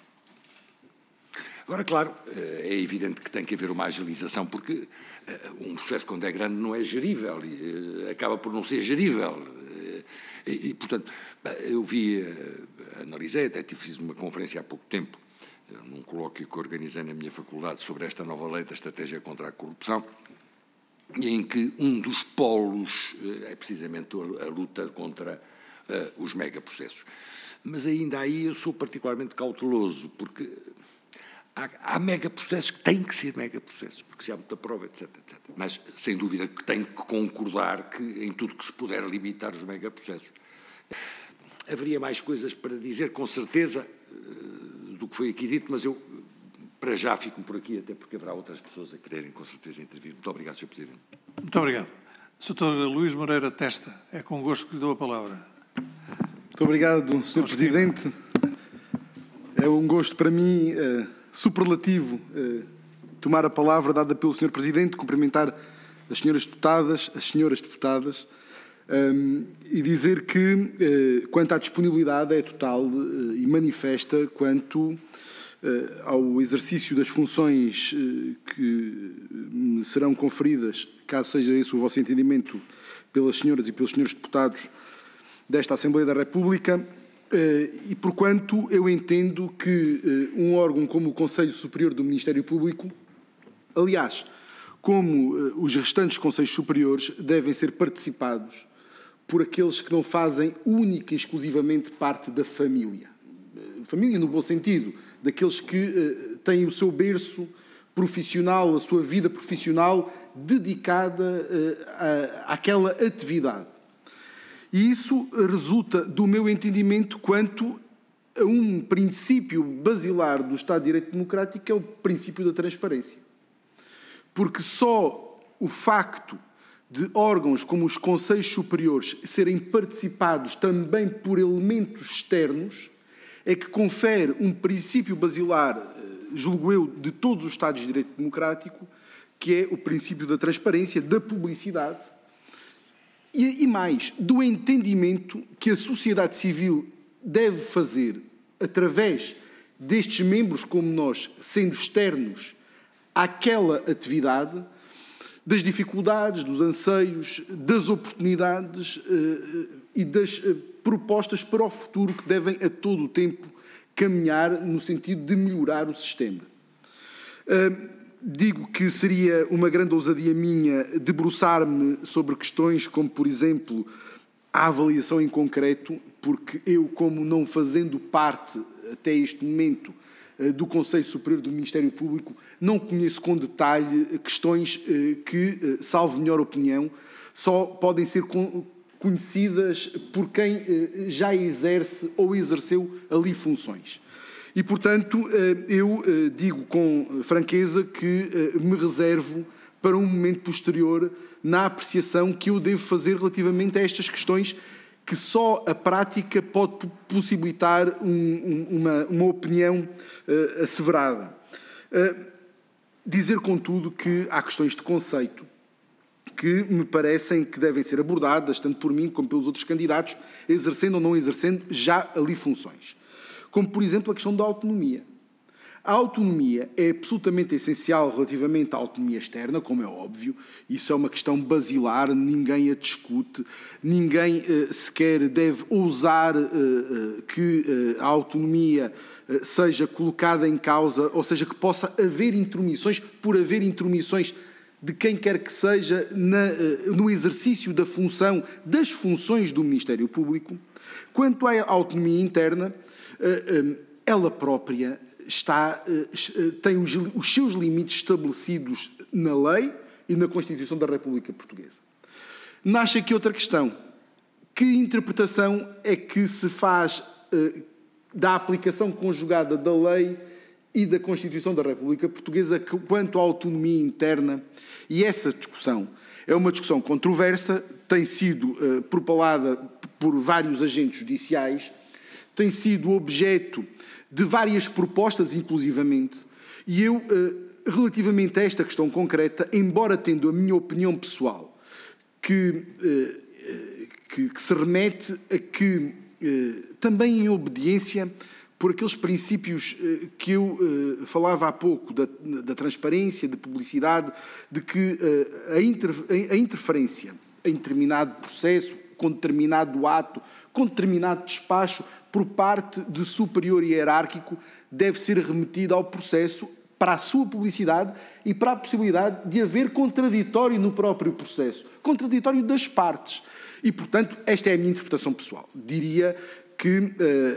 Agora, claro, é evidente que tem que haver uma agilização, porque um processo, quando é grande, não é gerível, e acaba por não ser gerível. E, e portanto, eu vi, analisei, até fiz uma conferência há pouco tempo, num colóquio que organizei na minha faculdade sobre esta nova lei da estratégia contra a corrupção, em que um dos polos é precisamente a luta contra uh, os megaprocessos. Mas ainda aí eu sou particularmente cauteloso, porque há, há megaprocessos que têm que ser megaprocessos, porque se há muita prova, etc, etcétera. Mas, sem dúvida, que tem que concordar que, em tudo que se puder limitar os megaprocessos. Haveria mais coisas para dizer, com certeza, uh, do que foi aqui dito, mas eu... Para já fico por aqui, até porque haverá outras pessoas a quererem, com certeza, intervir. Muito obrigado, senhor Presidente. Muito obrigado. doutor Luís Moreira Testa, é com gosto que lhe dou a palavra. Muito obrigado, senhor Presidente. É um gosto para mim, uh, superlativo, uh, tomar a palavra dada pelo senhor Presidente, cumprimentar as senhoras deputadas, as senhoras deputadas, um, e dizer que, uh, quanto à disponibilidade, é total uh, e manifesta quanto... Uh, ao exercício das funções uh, que me serão conferidas, caso seja esse o vosso entendimento, pelas senhoras e pelos senhores deputados desta Assembleia da República, uh, e porquanto eu entendo que uh, um órgão como o Conselho Superior do Ministério Público, aliás, como uh, os restantes Conselhos Superiores, devem ser participados por aqueles que não fazem única e exclusivamente parte da família. Uh, família no bom sentido, daqueles que uh, têm o seu berço profissional, a sua vida profissional dedicada uh, à, àquela atividade. E isso resulta do meu entendimento quanto a um princípio basilar do Estado de Direito Democrático, que é o princípio da transparência. Porque só o facto de órgãos como os Conselhos Superiores serem participados também por elementos externos é que confere um princípio basilar, julgo eu, de todos os Estados de Direito Democrático, que é o princípio da transparência, da publicidade e, e mais, do entendimento que a sociedade civil deve fazer através destes membros como nós, sendo externos àquela atividade, das dificuldades, dos anseios, das oportunidades uh, e das uh, propostas para o futuro que devem a todo o tempo caminhar no sentido de melhorar o sistema. Uh, digo que seria uma grande ousadia minha debruçar-me sobre questões como, por exemplo, a avaliação em concreto, porque eu, como não fazendo parte, até este momento, uh, do Conselho Superior do Ministério Público, não conheço com detalhe questões uh, que, uh, salvo melhor opinião, só podem ser con- conhecidas por quem uh, já exerce ou exerceu ali funções. E, portanto, uh, eu uh, digo com franqueza que uh, me reservo para um momento posterior na apreciação que eu devo fazer relativamente a estas questões que só a prática pode possibilitar um, um, uma, uma opinião uh, asseverada. Uh, dizer, contudo, que há questões de conceito que me parecem que devem ser abordadas, tanto por mim como pelos outros candidatos, exercendo ou não exercendo já ali funções. Como, por exemplo, a questão da autonomia. A autonomia é absolutamente essencial relativamente à autonomia externa, como é óbvio. Isso é uma questão basilar, ninguém a discute, ninguém eh, sequer deve ousar eh, eh, que eh, a autonomia eh, seja colocada em causa, ou seja, que possa haver intromissões, por haver intromissões de quem quer que seja na, eh, no exercício da função, das funções do Ministério Público. Quanto à autonomia interna, eh, eh, ela própria Está, tem os, os seus limites estabelecidos na lei e na Constituição da República Portuguesa. Nasce aqui outra questão. Que interpretação é que se faz eh, da aplicação conjugada da lei e da Constituição da República Portuguesa quanto à autonomia interna? E essa discussão é uma discussão controversa, tem sido eh, propalada por vários agentes judiciais, tem sido objeto de várias propostas, inclusivamente, e eu, relativamente a esta questão concreta, embora tendo a minha opinião pessoal, que, que, que se remete a que, também em obediência por aqueles princípios que eu falava há pouco, da, da transparência, da publicidade, de que a, inter, a interferência em determinado processo, com determinado ato, com determinado despacho, por parte de superior hierárquico, deve ser remetida ao processo para a sua publicidade e para a possibilidade de haver contraditório no próprio processo, contraditório das partes. E, portanto, esta é a minha interpretação pessoal. Diria que uh,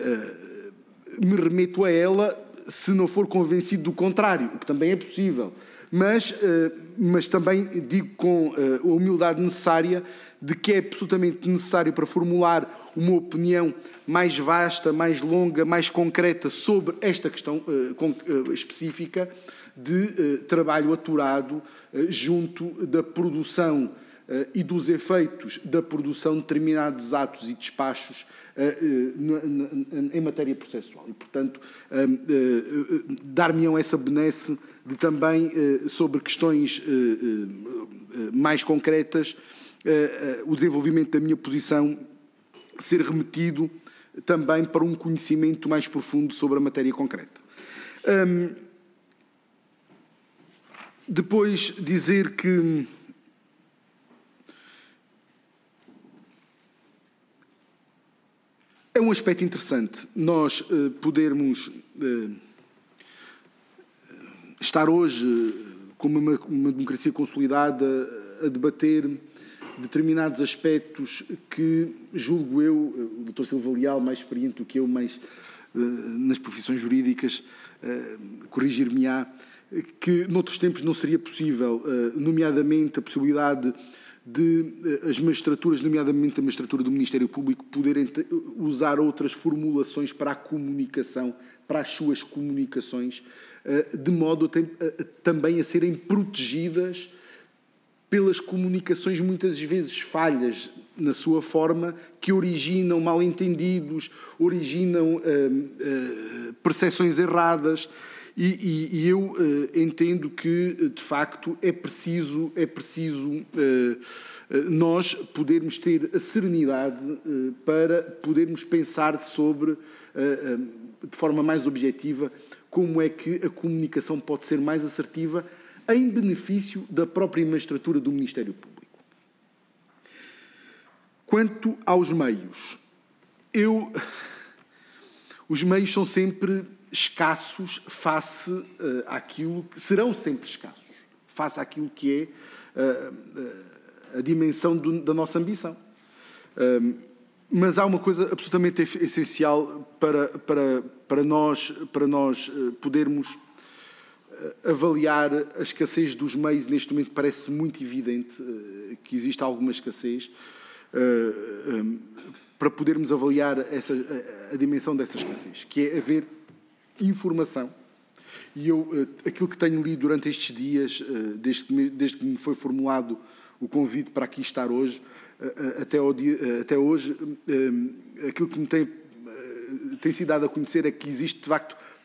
uh, me remeto a ela se não for convencido do contrário, o que também é possível. Mas, uh, mas também digo com uh, a humildade necessária de que é absolutamente necessário para formular uma opinião mais vasta, mais longa, mais concreta sobre esta questão uh, com, uh, específica de uh, trabalho aturado uh, junto da produção uh, e dos efeitos da produção de determinados atos e despachos uh, uh, em matéria processual. E, portanto, uh, uh, dar-me-ão essa benesse de também, uh, sobre questões uh, uh, mais concretas, uh, uh, o desenvolvimento da minha posição ser remetido também para um conhecimento mais profundo sobre a matéria concreta. Um, depois dizer que é um aspecto interessante nós uh, podermos uh, estar hoje como uma, uma democracia consolidada a debater determinados aspectos que, julgo eu, o doutor Silva Leal, mais experiente do que eu, mais uh, nas profissões jurídicas, uh, corrigir-me-á, que noutros tempos não seria possível, uh, nomeadamente a possibilidade de uh, as magistraturas, nomeadamente a magistratura do Ministério Público, poderem usar outras formulações para a comunicação, para as suas comunicações, uh, de modo a ter, uh, também a serem protegidas pelas comunicações muitas vezes falhas na sua forma, que originam mal-entendidos, originam uh, uh, percepções erradas, e, e, e eu uh, entendo que, de facto, é preciso, é preciso uh, uh, nós podermos ter a serenidade uh, para podermos pensar sobre, uh, uh, de forma mais objetiva, como é que a comunicação pode ser mais assertiva em benefício da própria magistratura do Ministério Público. Quanto aos meios, eu, os meios são sempre escassos face uh, àquilo que serão sempre escassos, face àquilo que é uh, uh, a dimensão do, da nossa ambição. Uh, mas há uma coisa absolutamente essencial para, para, para nós, para nós uh, podermos avaliar a escassez dos meios. Neste momento parece muito evidente uh, que existe alguma escassez, uh, um, para podermos avaliar essa, a, a dimensão dessa escassez, que é haver informação. E eu, uh, aquilo que tenho lido durante estes dias, uh, desde, que me, desde que me foi formulado o convite para aqui estar hoje, uh, até, ao dia, uh, até hoje, uh, aquilo que me tem, uh, tem sido dado a conhecer é que existe, de facto,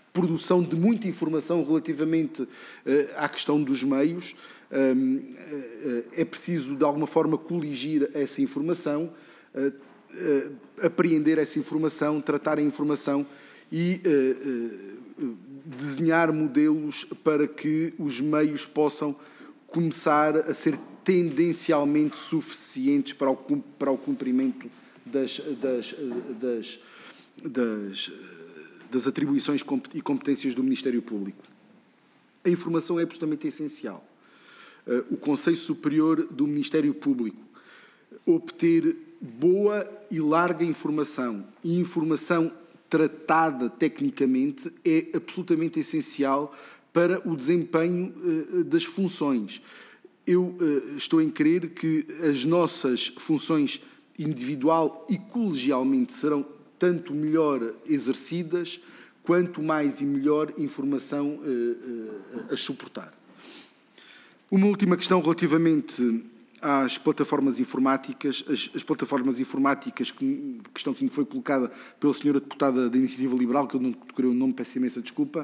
produção de muita informação relativamente uh, à questão dos meios. Um, uh, é preciso, de alguma forma, coligir essa informação, uh, uh, apreender essa informação, tratar a informação e uh, uh, desenhar modelos para que os meios possam começar a ser tendencialmente suficientes para o, para o cumprimento das, das, das, das, das atribuições e competências do Ministério Público. A informação é absolutamente essencial. O Conselho Superior do Ministério Público obter boa e larga informação e informação tratada tecnicamente é absolutamente essencial para o desempenho das funções. Eu estou em crer que as nossas funções individual e colegialmente serão tanto melhor exercidas quanto mais e melhor informação a suportar. Uma última questão relativamente às plataformas informáticas. As, as plataformas informáticas, que, questão que me foi colocada pela senhora deputada da Iniciativa Liberal, que eu não decorei o nome, peço imensa desculpa.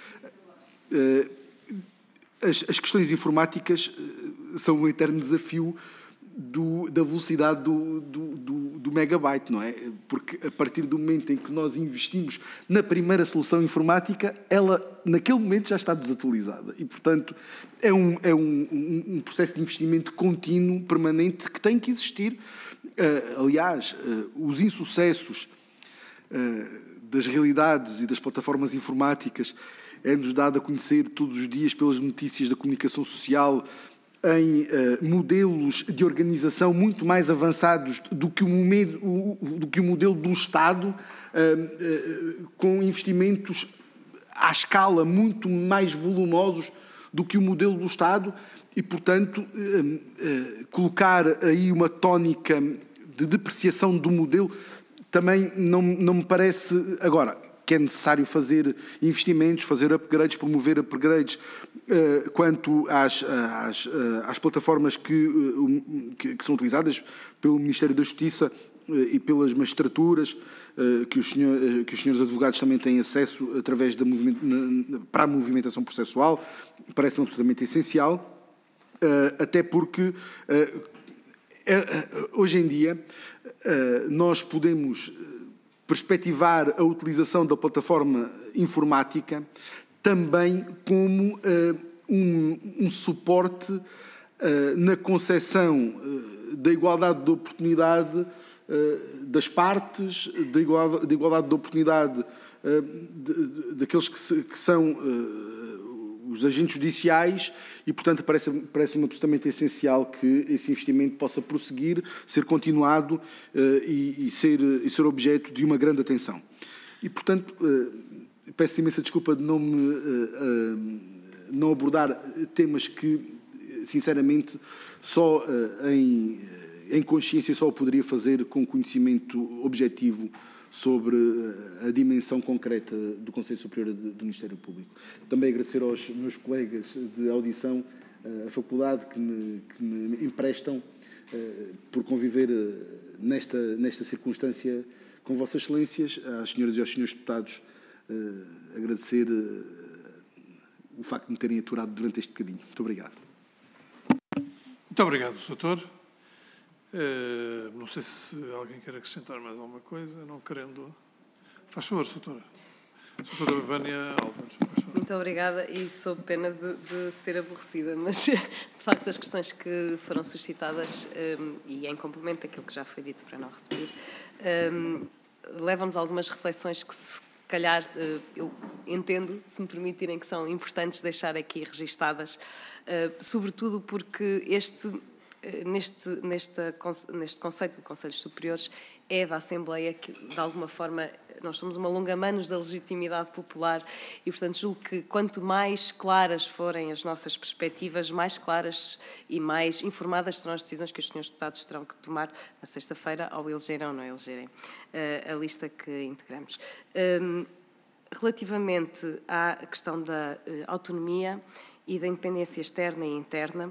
As, as questões informáticas são um eterno desafio do, da velocidade do, do, do, do megabyte, não é? Porque a partir do momento em que nós investimos na primeira solução informática, ela naquele momento já está desatualizada e, portanto, é um, é um, um, um processo de investimento contínuo, permanente, que tem que existir. Uh, aliás, uh, os insucessos uh, das realidades e das plataformas informáticas é-nos dado a conhecer todos os dias pelas notícias da comunicação social, em uh, modelos de organização muito mais avançados do que o, o, do, que o modelo do Estado, uh, uh, com investimentos à escala muito mais volumosos do que o modelo do Estado e, portanto, uh, uh, colocar aí uma tónica de depreciação do modelo também não, não me parece... Agora, que é necessário fazer investimentos, fazer upgrades, promover upgrades uh, quanto às, às, às plataformas que, uh, que, que são utilizadas pelo Ministério da Justiça uh, e pelas magistraturas, uh, que, os senhor, uh, que os senhores advogados também têm acesso através da movimento, na, para a movimentação processual, parece-me absolutamente essencial, uh, até porque uh, uh, hoje em dia uh, nós podemos perspectivar a utilização da plataforma informática também como uh, um, um suporte uh, na concepção uh, da igualdade de oportunidade uh, das partes, da igualdade, da igualdade de oportunidade uh, de, de, daqueles que, se, que são uh, os agentes judiciais e, portanto, parece-me parece absolutamente essencial que esse investimento possa prosseguir, ser continuado uh, e, e, ser, e ser objeto de uma grande atenção. E, portanto, uh, peço imensa desculpa de não, me, uh, uh, não abordar temas que, sinceramente, só uh, em, em consciência só o poderia fazer com conhecimento objetivo sobre a dimensão concreta do Conselho Superior do Ministério Público. Também agradecer aos meus colegas de audição a faculdade que me, que me emprestam por conviver nesta, nesta circunstância com Vossas Excelências, às senhoras e aos senhores deputados, agradecer o facto de me terem aturado durante este bocadinho. Muito obrigado. Muito obrigado, doutor. Uh, não sei se alguém quer acrescentar mais alguma coisa, não querendo... Faz favor, doutora. Doutora Vânia Álvares. Muito obrigada e sob pena de, de ser aborrecida, mas de facto as questões que foram suscitadas um, e em complemento daquilo que já foi dito para não repetir, um, levam-nos a algumas reflexões que se calhar uh, eu entendo, se me permitirem, que são importantes deixar aqui registadas, uh, sobretudo porque este... Neste, neste, neste conceito de Conselhos Superiores é da Assembleia que, de alguma forma, nós somos uma longa-manos da legitimidade popular e, portanto, julgo que quanto mais claras forem as nossas perspectivas, mais claras e mais informadas serão as decisões que os senhores deputados terão que tomar na sexta-feira ao elegerem ou não elegerem a lista que integramos. Relativamente à questão da autonomia e da independência externa e interna,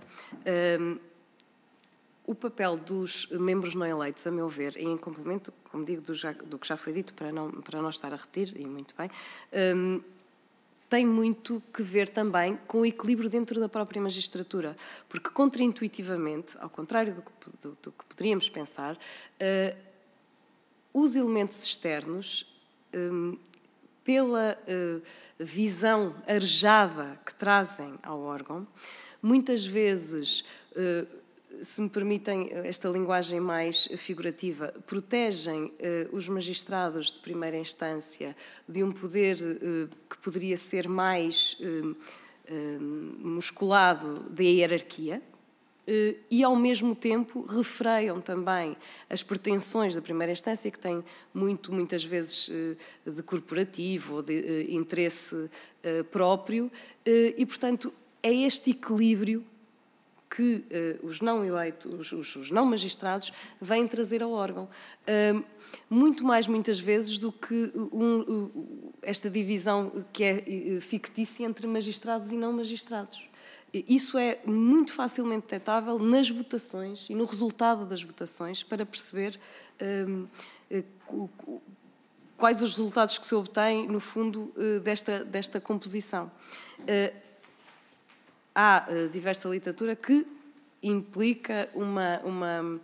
o papel dos membros não eleitos, a meu ver, em complemento, como digo, do, já, do que já foi dito, para não, para não estar a repetir, e muito bem, um, tem muito que ver também com o equilíbrio dentro da própria magistratura, porque contraintuitivamente, ao contrário do que, do, do que poderíamos pensar, uh, os elementos externos, um, pela uh, visão arejada que trazem ao órgão, muitas vezes, uh, se me permitem esta linguagem mais figurativa, protegem uh, os magistrados de primeira instância de um poder uh, que poderia ser mais uh, uh, musculado da hierarquia, uh, e, ao mesmo tempo, refreiam também as pretensões da primeira instância, que têm muito, muitas vezes, uh, de corporativo ou de uh, interesse uh, próprio, uh, e, portanto, é este equilíbrio que uh, os não eleitos, os, os não magistrados, vêm trazer ao órgão. Uh, muito mais, muitas vezes, do que um, uh, esta divisão que é fictícia entre magistrados e não magistrados. Isso é muito facilmente detectável nas votações e no resultado das votações, para perceber uh, uh, quais os resultados que se obtêm, no fundo, uh, desta, desta composição. Uh, Há uh, diversa literatura que implica uma, uma...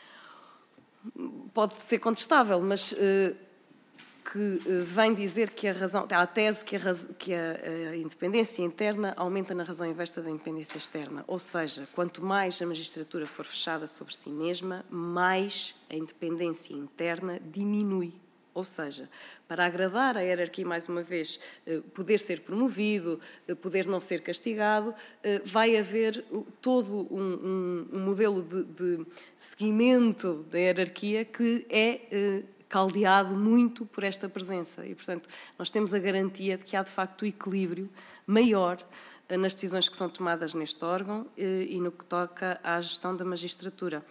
pode ser contestável, mas uh, que uh, vem dizer que a razão... Há a tese que, a, raz, que a, a independência interna aumenta na razão inversa da independência externa. Ou seja, quanto mais a magistratura for fechada sobre si mesma, mais a independência interna diminui. Ou seja, para agradar a hierarquia, mais uma vez, poder ser promovido, poder não ser castigado, vai haver todo um, um, um modelo de, de seguimento da hierarquia que é caldeado muito por esta presença. E, portanto, nós temos a garantia de que há, de facto, o equilíbrio maior nas decisões que são tomadas neste órgão e no que toca à gestão da magistratura.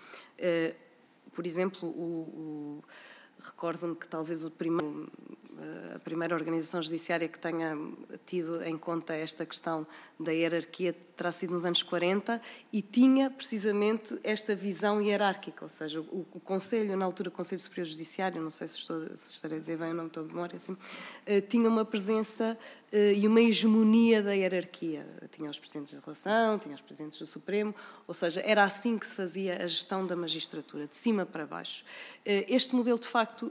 Por exemplo, o... o recordo-me que talvez o primeiro, a primeira organização judiciária que tenha tido em conta esta questão da hierarquia terá sido nos anos quarenta e tinha precisamente esta visão hierárquica, ou seja, o, o Conselho, na altura o Conselho Superior Judiciário, não sei se, estou, se estarei a dizer bem o nome todo de memória, assim, tinha uma presença e uma hegemonia da hierarquia. Tinha os presidentes da relação, tinha os presidentes do Supremo, ou seja, era assim que se fazia a gestão da magistratura, de cima para baixo. Este modelo, de facto,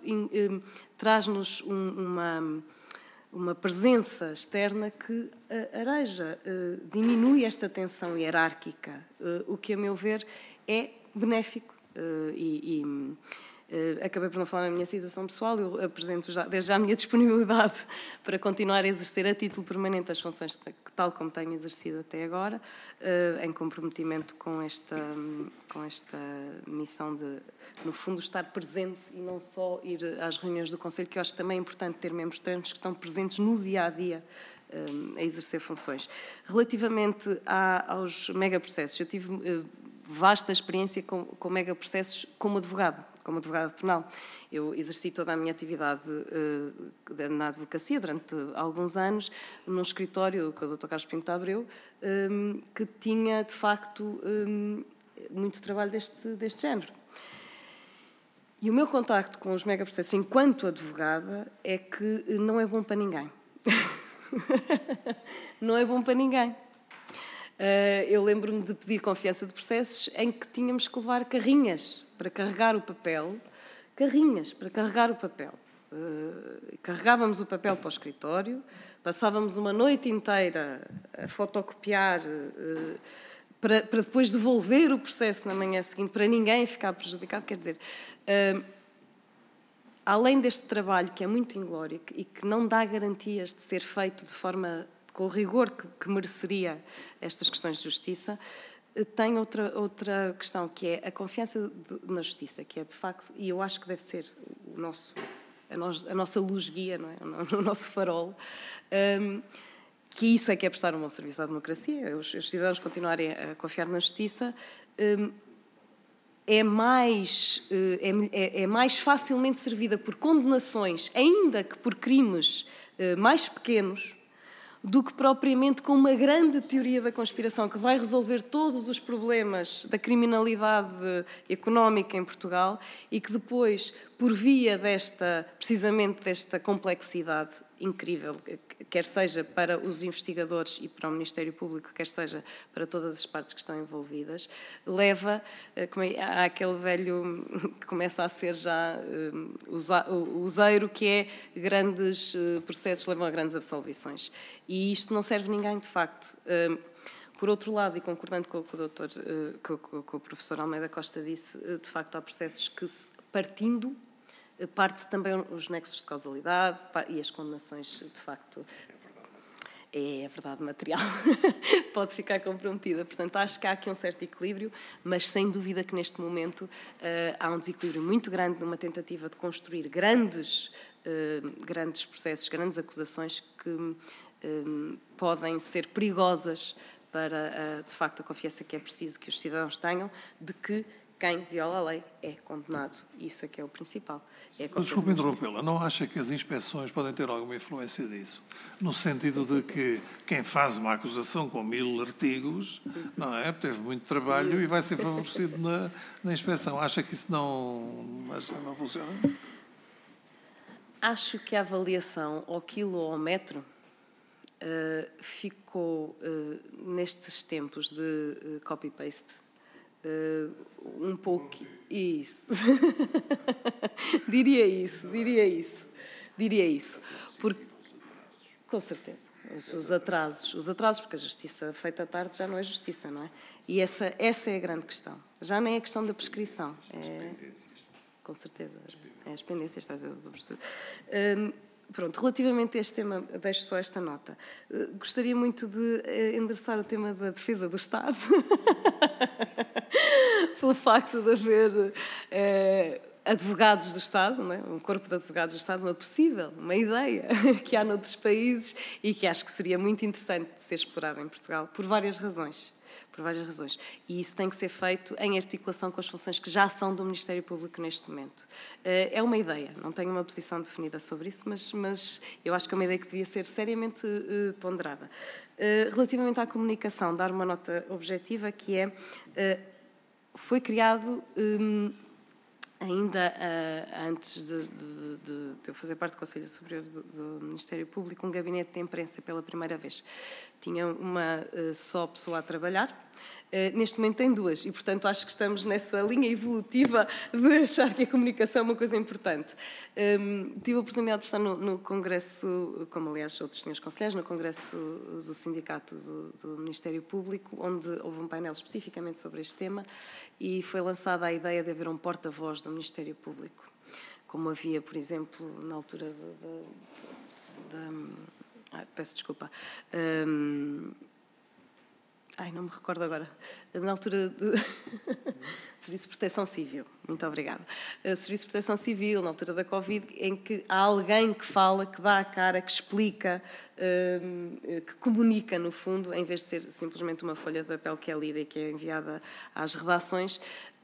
traz-nos uma, uma presença externa que areja, diminui esta tensão hierárquica, o que, a meu ver, é benéfico e... e Uh, acabei por não falar na minha situação pessoal, eu apresento já, desde já a minha disponibilidade para continuar a exercer a título permanente as funções tal como tenho exercido até agora, uh, em comprometimento com esta, com esta missão de, no fundo, estar presente e não só ir às reuniões do Conselho, que eu acho que também é importante ter membros externos que estão presentes no dia-a-dia uh, a exercer funções. Relativamente a, aos megaprocessos, eu tive uh, vasta experiência com, com megaprocessos como advogado. Como advogada penal. Eu exerci toda a minha atividade uh, na advocacia durante alguns anos num escritório com o doutor Carlos Pinto de Abreu, um, que tinha, de facto, um, muito trabalho deste, deste género. E o meu contacto com os megaprocessos enquanto advogada é que não é bom para ninguém. Não é bom para ninguém. Uh, eu lembro-me de pedir confiança de processos em que tínhamos que levar carrinhas para carregar o papel, carrinhas para carregar o papel. Uh, carregávamos o papel para o escritório, passávamos uma noite inteira a fotocopiar uh, para, para depois devolver o processo na manhã seguinte, para ninguém ficar prejudicado. Quer dizer, uh, além deste trabalho que é muito inglório e que não dá garantias de ser feito de forma... com o rigor que, que mereceria estas questões de justiça, tem outra, outra questão, que é a confiança de, na justiça, que é, de facto, e eu acho que deve ser o nosso, a, nos, a nossa luz-guia, não é? O nosso farol, um, que isso é que é prestar um bom serviço à democracia, os, os cidadãos continuarem a confiar na justiça, um, é mais, é, é mais facilmente servida por condenações, ainda que por crimes uh, mais pequenos, do que propriamente com uma grande teoria da conspiração que vai resolver todos os problemas da criminalidade económica em Portugal e que depois, por via desta, precisamente desta complexidade incrível, quer seja para os investigadores e para o Ministério Público, quer seja para todas as partes que estão envolvidas, leva a aquele velho que começa a ser já o useiro, que é grandes processos levam a grandes absolvições. E isto não serve ninguém, de facto. Por outro lado, e concordando com o que o, doutor, com o professor Almeida Costa disse, de facto há processos que, partindo, parte-se também os nexos de causalidade e as condenações, de facto, é a verdade material, pode ficar comprometida. Portanto, acho que há aqui um certo equilíbrio, mas sem dúvida que neste momento há um desequilíbrio muito grande numa tentativa de construir grandes, grandes processos, grandes acusações que podem ser perigosas para, de facto, a confiança que é preciso que os cidadãos tenham de que quem viola a lei é condenado. Isso é que é o principal. É Desculpe interrompê-la. Não acha que as inspeções podem ter alguma influência disso? No sentido de que quem faz uma acusação com mil artigos, não é? Teve muito trabalho e vai ser favorecido na, na inspeção. Acha que isso não, não funciona? Acho que a avaliação ao quilo ou ao metro Uh, ficou, uh, nestes tempos de uh, copy-paste, uh, um pouco... Isso. diria isso, diria isso. Diria isso. Porque, com certeza. Os, os atrasos. Os atrasos, porque a justiça feita à tarde já não é justiça, não é? E essa, essa é a grande questão. Já nem é a questão da prescrição. É, com certeza. É as pendências, estás a dizer, do professor. Um, Pronto, relativamente a este tema, deixo só esta nota. Uh, gostaria muito de uh, endereçar o tema da defesa do Estado, pelo facto de haver uh, advogados do Estado, não é? Um corpo de advogados do Estado, uma possível, uma ideia que há noutros países e que acho que seria muito interessante de ser explorada em Portugal, por várias razões. Por várias razões. E isso tem que ser feito em articulação com as funções que já são do Ministério Público neste momento. É uma ideia, não tenho uma posição definida sobre isso, mas, mas eu acho que é uma ideia que devia ser seriamente uh, ponderada. Uh, relativamente à comunicação, dar uma nota objetiva que é, uh, foi criado... Um, ainda uh, antes de, de, de, de eu fazer parte do Conselho Superior do, do Ministério Público, um gabinete de imprensa pela primeira vez. Tinha uma uh, só pessoa a trabalhar, uh, neste momento tem duas, e portanto acho que estamos nessa linha evolutiva de achar que a comunicação é uma coisa importante. Um, tive a oportunidade de estar no, no Congresso, como aliás outros senhores conselheiros, no Congresso do Sindicato do, do Ministério Público, onde houve um painel especificamente sobre este tema, e foi lançada a ideia de haver um porta-voz do Ministério Público, como havia, por exemplo, na altura de... de, de, de ai, peço desculpa. Um, ai, não me recordo agora. Na altura de... Serviço de Proteção Civil. Muito obrigada. Serviço de Proteção Civil, na altura da Covid, em que há alguém que fala, que dá a cara, que explica, que comunica, no fundo, em vez de ser simplesmente uma folha de papel que é lida e que é enviada às redações.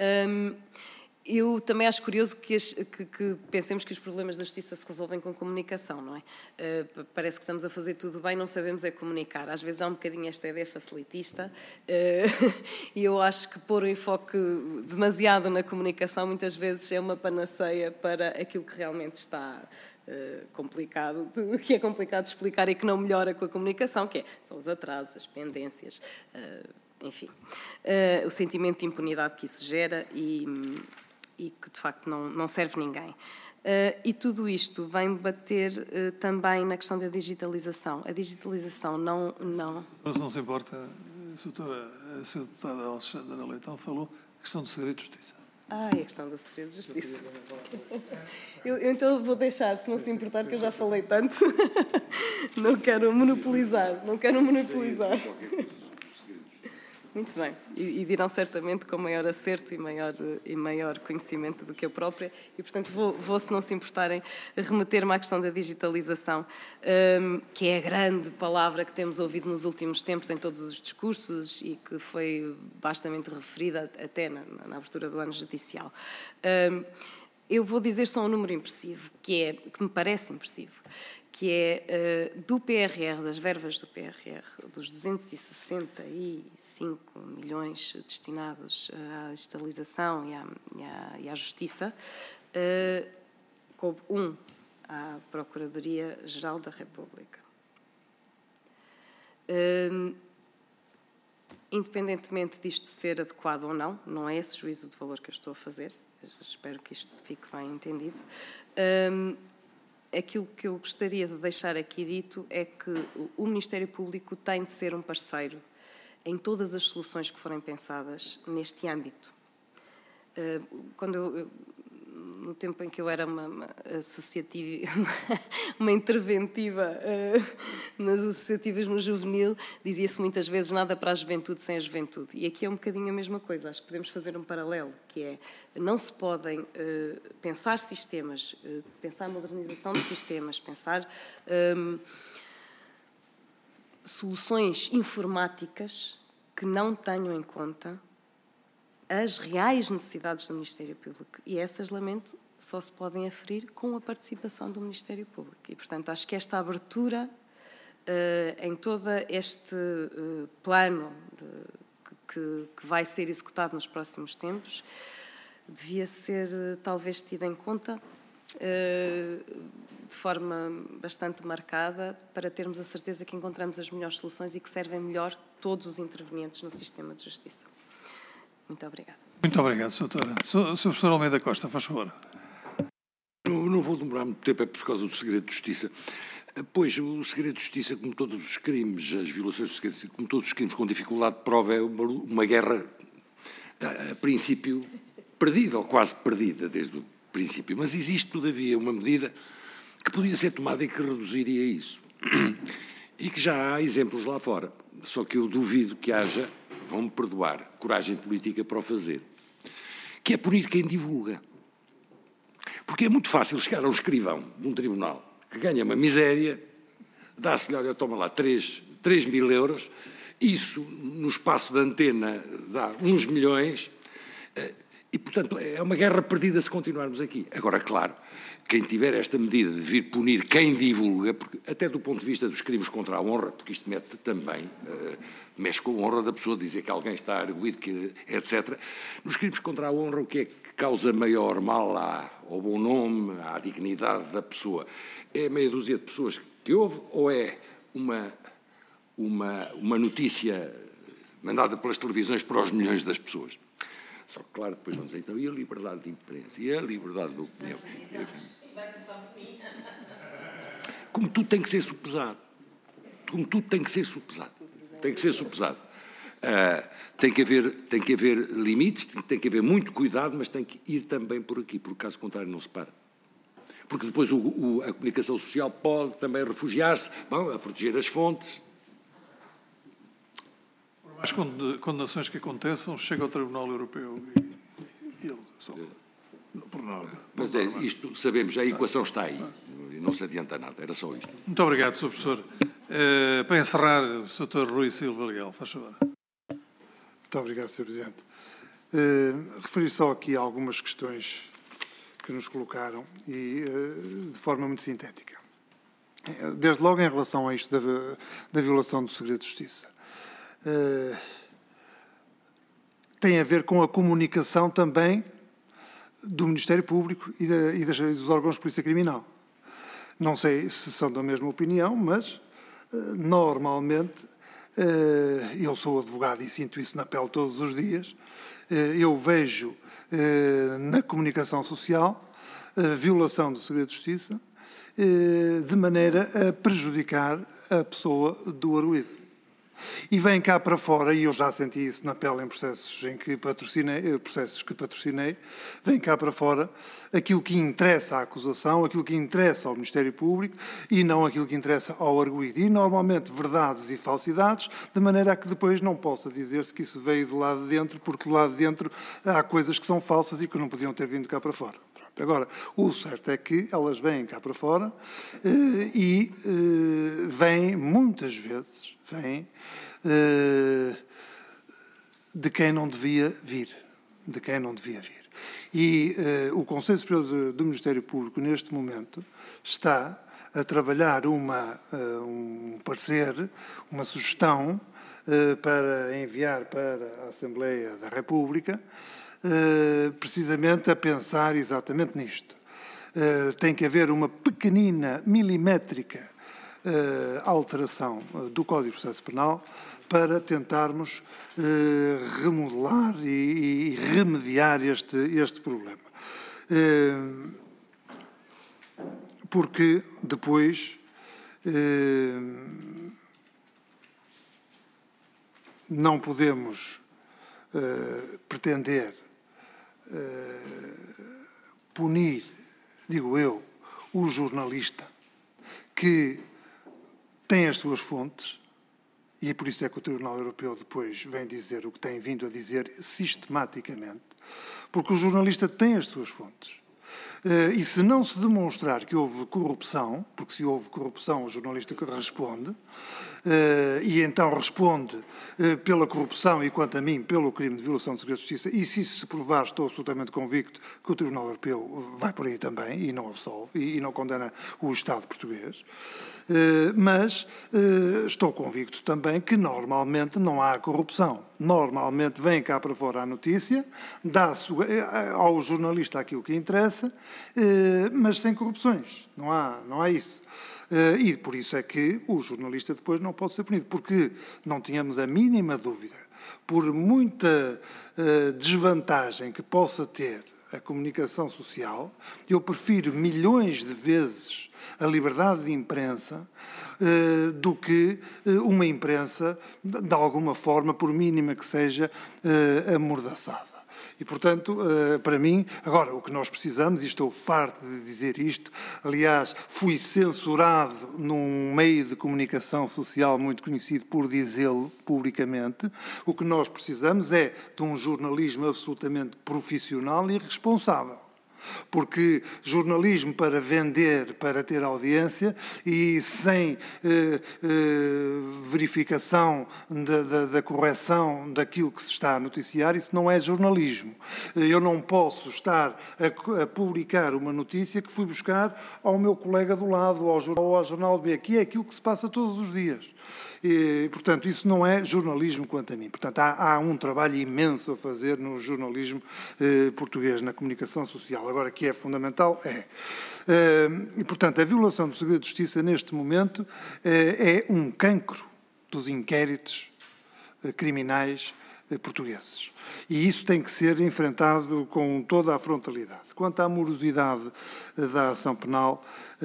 Eu também acho curioso que, as, que, que pensemos que os problemas da justiça se resolvem com comunicação, não é? Uh, parece que estamos a fazer tudo bem, não sabemos é comunicar. Às vezes há um bocadinho esta ideia facilitista uh, e eu acho que pôr o enfoque demasiado na comunicação muitas vezes é uma panaceia para aquilo que realmente está uh, complicado, que é complicado de explicar e que não melhora com a comunicação, que é, são os atrasos, as pendências, uh, enfim, uh, o sentimento de impunidade que isso gera e... e que, de facto, não, não serve ninguém. Uh, e tudo isto vem bater uh, também na questão da digitalização. A digitalização não... não... Mas não se importa, a senhora, a senhora deputada Alexandra Leitão falou a questão do segredo de justiça. Ah, é a questão do segredo de justiça. eu, eu então vou deixar, se não se importar, que eu já falei tanto. Não quero monopolizar, não quero monopolizar. Muito bem, e, e dirão certamente com maior acerto e maior, e maior conhecimento do que eu própria, e portanto vou, vou se não se importarem, remeter-me à questão da digitalização, um, que é a grande palavra que temos ouvido nos últimos tempos em todos os discursos e que foi bastante referida até na, na abertura do ano judicial. Um, eu vou dizer só um número impressivo, que, é, que me parece impressivo, que é uh, do P R R, das verbas do P R R, dos duzentos e sessenta e cinco milhões destinados à digitalização e à, e à, e à justiça, uh, coube um à Procuradoria-Geral da República. Hum, independentemente disto ser adequado ou não, não é esse juízo de valor que eu estou a fazer, espero que isto fique bem entendido. Hum, aquilo que eu gostaria de deixar aqui dito é que o Ministério Público tem de ser um parceiro em todas as soluções que forem pensadas neste âmbito. Quando eu, no tempo em que eu era uma, uma associativa, uma interventiva uh, nas associativas no juvenil, dizia-se muitas vezes nada para a juventude sem a juventude. E aqui é um bocadinho a mesma coisa. Acho que podemos fazer um paralelo, que é, não se podem uh, pensar sistemas, uh, pensar modernização de sistemas, pensar um, soluções informáticas que não tenham em conta as reais necessidades do Ministério Público. E essas, lamento, só se podem aferir com a participação do Ministério Público. E, portanto, acho que esta abertura uh, em todo este uh, plano de, que, que vai ser executado nos próximos tempos devia ser, uh, talvez, tida em conta uh, de forma bastante marcada, para termos a certeza que encontramos as melhores soluções e que servem melhor todos os intervenientes no sistema de justiça. Muito obrigada. Muito obrigado, doutora. senhor Professor Almeida Costa, faz favor. Não, não vou demorar muito tempo, é por causa do segredo de justiça. Pois, o segredo de justiça, como todos os crimes, as violações do segredo, como todos os crimes com dificuldade de prova, é uma, uma guerra, a, a princípio, perdida, ou quase perdida desde o princípio. Mas existe, todavia, uma medida que podia ser tomada e que reduziria isso. E que já há exemplos lá fora. Só que eu duvido que haja, vão-me perdoar, coragem política para o fazer. Que é punir quem divulga. Porque é muito fácil chegar a um escrivão de um tribunal que ganha uma miséria, dá-se-lhe, olha, toma lá, três mil euros, isso, no espaço da antena, dá uns milhões, e, portanto, é uma guerra perdida se continuarmos aqui. Agora, claro, quem tiver esta medida de vir punir quem divulga, porque, até do ponto de vista dos crimes contra a honra, porque isto mete também, uh, mexe com a honra da pessoa, dizer que alguém está arguído, que, etcétera. Nos crimes contra a honra, o que é que causa maior mal à, ao bom nome, à dignidade da pessoa? É meia dúzia de pessoas que houve, ou é uma, uma, uma notícia mandada pelas televisões para os milhões das pessoas? Só que, claro, depois vão dizer, então, e a liberdade de imprensa? E a liberdade de opinião? Como tudo tem que ser sopesado. Como tudo tem que ser sopesado. Tem que ser sopesado. Uh, tem, que haver, tem que haver limites, tem, tem que haver muito cuidado, mas tem que ir também por aqui, porque caso contrário não se para. Porque depois o, o, a comunicação social pode também refugiar-se, bom, a proteger as fontes. As condenações que aconteçam, chega ao Tribunal Europeu e, e eles só, por norma. Mas é, isto sabemos, a equação está aí, não se adianta nada, era só isto. Muito obrigado, senhor Professor. Uh, para encerrar, o doutor Rui Silva Legal, faz favor. Muito obrigado, senhor Presidente. Uh, referir só aqui algumas questões que nos colocaram e uh, de forma muito sintética. Desde logo em relação a isto da, da violação do segredo de justiça. Uh, tem a ver com a comunicação também do Ministério Público e, da, e das, dos órgãos de polícia criminal. Não sei se são da mesma opinião, mas uh, normalmente, uh, eu sou advogado e sinto isso na pele todos os dias, uh, eu vejo uh, na comunicação social uh, violação do segredo de justiça uh, de maneira a prejudicar a pessoa do arguido. E vem cá para fora, e eu já senti isso na pele em processos em que patrocinei, processos que patrocinei, vem cá para fora aquilo que interessa à acusação, aquilo que interessa ao Ministério Público e não aquilo que interessa ao arguido. E normalmente verdades e falsidades, de maneira a que depois não possa dizer-se que isso veio do lado de dentro, porque do lado de dentro há coisas que são falsas e que não podiam ter vindo cá para fora. Agora, o certo é que elas vêm cá para fora eh, e eh, vêm, muitas vezes, vêm eh, de quem não devia vir. De quem não devia vir. E eh, o Conselho Superior do Ministério Público, neste momento, está a trabalhar uma, uh, um parecer, uma sugestão uh, para enviar para a Assembleia da República, Uh, precisamente a pensar exatamente nisto. uh, tem que haver uma pequenina, milimétrica uh, alteração uh, do Código de Processo Penal para tentarmos uh, remodelar e, e remediar este, este problema. Uh, porque depois uh, não podemos uh, pretender uh, punir, digo eu, o jornalista que tem as suas fontes, e por isso é que o Tribunal Europeu depois vem dizer o que tem vindo a dizer sistematicamente, porque o jornalista tem as suas fontes. Uh, e se não se demonstrar que houve corrupção, porque se houve corrupção o jornalista responde, uh, e então responde uh, pela corrupção e, quanto a mim, pelo crime de violação de segredo de justiça, e se isso se provar, estou absolutamente convicto que o Tribunal Europeu vai por aí também e não absolve, e, e não condena o Estado português. Uh, mas uh, estou convicto também que normalmente não há corrupção. Normalmente vem cá para fora a notícia, dá-se ao jornalista aquilo que interessa, uh, mas sem corrupções. Não há, não há isso. Uh, e por isso é que o jornalista depois não pode ser punido, porque não tínhamos a mínima dúvida, por muita uh, desvantagem que possa ter a comunicação social, eu prefiro milhões de vezes a liberdade de imprensa uh, do que uh, uma imprensa, de, de alguma forma, por mínima que seja, uh, amordaçada. E, portanto, uh, para mim, agora, o que nós precisamos, e estou farto de dizer isto, aliás, fui censurado num meio de comunicação social muito conhecido por dizê-lo publicamente, o que nós precisamos é de um jornalismo absolutamente profissional e responsável. Porque jornalismo para vender, para ter audiência e sem eh, eh, verificação da, da, da correção daquilo que se está a noticiar, isso não é jornalismo. Eu não posso estar a, a publicar uma notícia que fui buscar ao meu colega do lado, ao jornal, ou ao Jornal B, que é aquilo que se passa todos os dias. E, portanto, isso não é jornalismo quanto a mim. Portanto, há, há um trabalho imenso a fazer no jornalismo eh, português, na comunicação social. Agora, que é fundamental, é. Eh, e, portanto, a violação do segredo de justiça, neste momento, eh, é um cancro dos inquéritos eh, criminais eh, portugueses. E isso tem que ser enfrentado com toda a frontalidade. Quanto à morosidade eh, da ação penal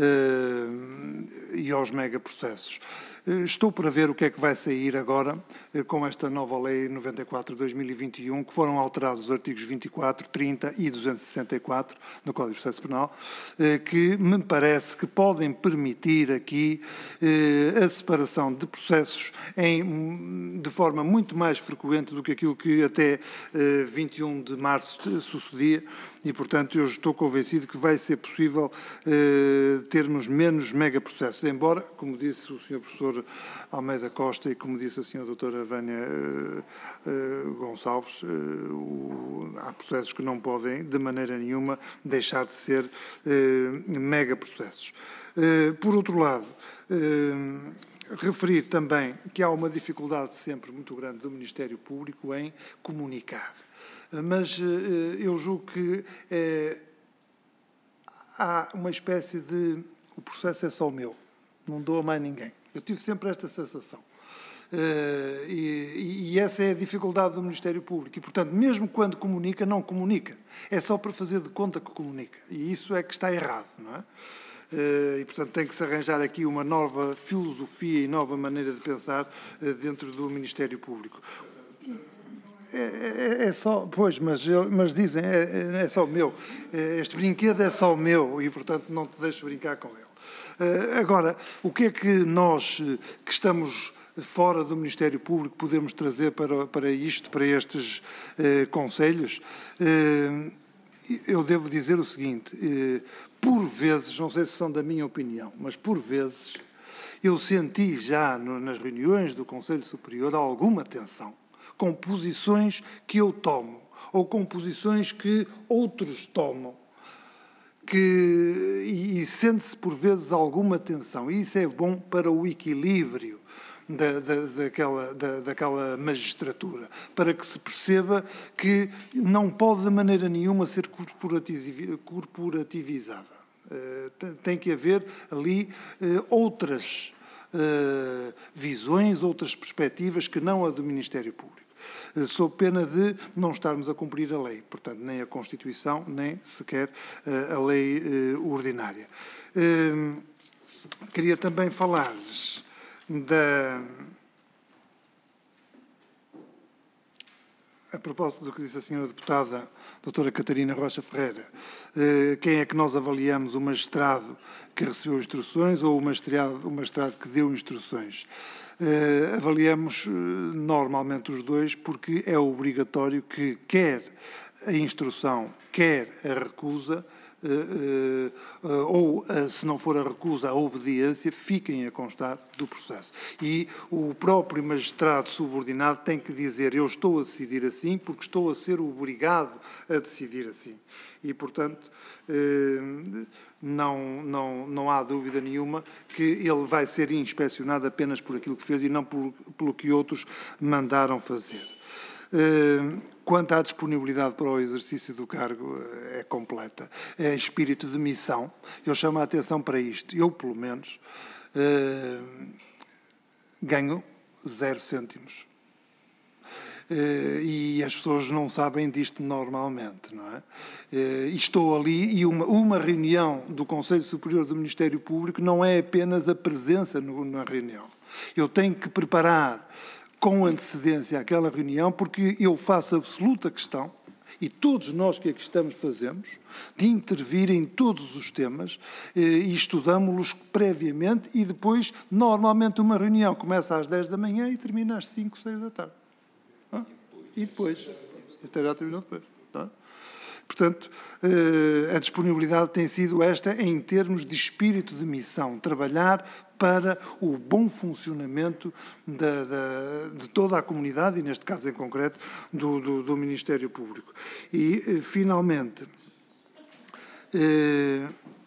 eh, e aos megaprocessos, estou para ver o que é que vai sair agora com esta nova Lei noventa e quatro de dois mil e vinte e um, que foram alterados os artigos vinte e quatro, trinta e duzentos e sessenta e quatro no Código de Processo Penal, que me parece que podem permitir aqui a separação de processos em, de forma muito mais frequente do que aquilo que até vinte e um de março sucedia. E, portanto, eu estou convencido que vai ser possível eh, termos menos megaprocessos, embora, como disse o senhor professor Almeida Costa e como disse a senhora doutora Vânia eh, eh, Gonçalves, eh, o, há processos que não podem, de maneira nenhuma, deixar de ser eh, megaprocessos. Eh, por outro lado, eh, referir também que há uma dificuldade sempre muito grande do Ministério Público em comunicar. Mas eu julgo que é, há uma espécie de... O processo é só o meu, não dou a mais ninguém. Eu tive sempre esta sensação. Uh, e, e essa é a dificuldade do Ministério Público. E, portanto, mesmo quando comunica, não comunica. É só para fazer de conta que comunica. E isso é que está errado, não é? Uh, e, portanto, tem que se arranjar aqui uma nova filosofia e nova maneira de pensar uh, dentro do Ministério Público. É, é, é só, pois, mas, mas dizem, é, é só o meu. Este brinquedo é só o meu e, portanto, não te deixo brincar com ele. Agora, o que é que nós, que estamos fora do Ministério Público, podemos trazer para, para isto, para estes eh, conselhos? Eh, eu devo dizer o seguinte, eh, por vezes, não sei se são da minha opinião, mas por vezes eu senti já no, nas reuniões do Conselho Superior alguma tensão com posições que eu tomo, ou com posições que outros tomam, que, e, e sente-se por vezes alguma tensão, e isso é bom para o equilíbrio da, da, daquela, da, daquela magistratura, para que se perceba que não pode de maneira nenhuma ser corporativizada. Tem que haver ali outras visões, outras perspectivas que não a do Ministério Público, sob pena de não estarmos a cumprir a lei, portanto, nem a Constituição, nem sequer a lei ordinária. Queria também falar-lhes da... A propósito do que disse a senhora deputada, doutora Catarina Rocha Ferreira, quem é que nós avaliamos, o magistrado que recebeu instruções ou o magistrado, o magistrado que deu instruções? Uh, avaliamos uh, normalmente os dois, porque é obrigatório que quer a instrução, quer a recusa, uh, uh, uh, ou, uh, se não for a recusa, a obediência, fiquem a constar do processo. E o próprio magistrado subordinado tem que dizer: eu estou a decidir assim porque estou a ser obrigado a decidir assim. E, portanto, uh, Não, não, não há dúvida nenhuma que ele vai ser inspecionado apenas por aquilo que fez e não por, pelo que outros mandaram fazer. Quanto à disponibilidade para o exercício do cargo, é completa. É espírito de missão. Eu chamo a atenção para isto. Eu, pelo menos, ganho zero cêntimos. E as pessoas não sabem disto normalmente, não é? E estou ali e uma, uma reunião do Conselho Superior do Ministério Público não é apenas a presença no, na reunião. Eu tenho que preparar com antecedência aquela reunião, porque eu faço absoluta questão, e todos nós que aqui estamos fazemos, de intervir em todos os temas e estudamos-los previamente, e depois, normalmente, uma reunião começa às dez da manhã e termina às cinco, seis da tarde. Ah? E depois? Até já terminou depois. Não é? Portanto, a disponibilidade tem sido esta em termos de espírito de missão, trabalhar para o bom funcionamento da, da, de toda a comunidade, e neste caso em concreto do, do, do Ministério Público. E, finalmente, eh,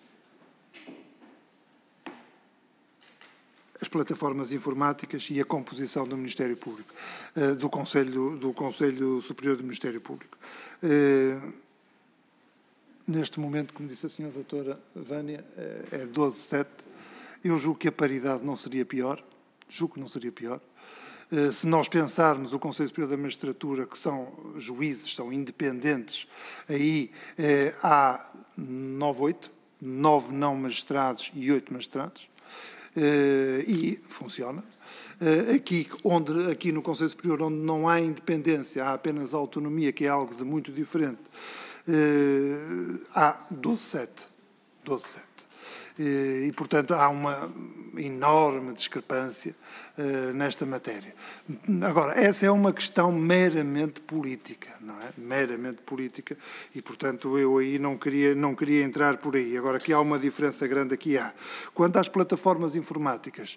as plataformas informáticas e a composição do Ministério Público, eh, do Conselho, do Conselho Superior do Ministério Público. Eh, Neste momento, como disse a senhora doutora Vânia, é doze sete. Eu julgo que a paridade não seria pior. Julgo que não seria pior. Se nós pensarmos o Conselho Superior da Magistratura, que são juízes, são independentes, aí há nove, oito, nove não magistrados e oito magistrados. E funciona. Aqui, onde, aqui no Conselho Superior, onde não há independência, há apenas autonomia, que é algo de muito diferente, Uh, há doze sete. doze sete. Uh, e, portanto, há uma enorme discrepância uh, nesta matéria. Agora, essa é uma questão meramente política, não é? Meramente política, e, portanto, eu aí não queria, não queria entrar por aí. Agora, aqui há uma diferença grande, aqui há. Quanto às plataformas informáticas,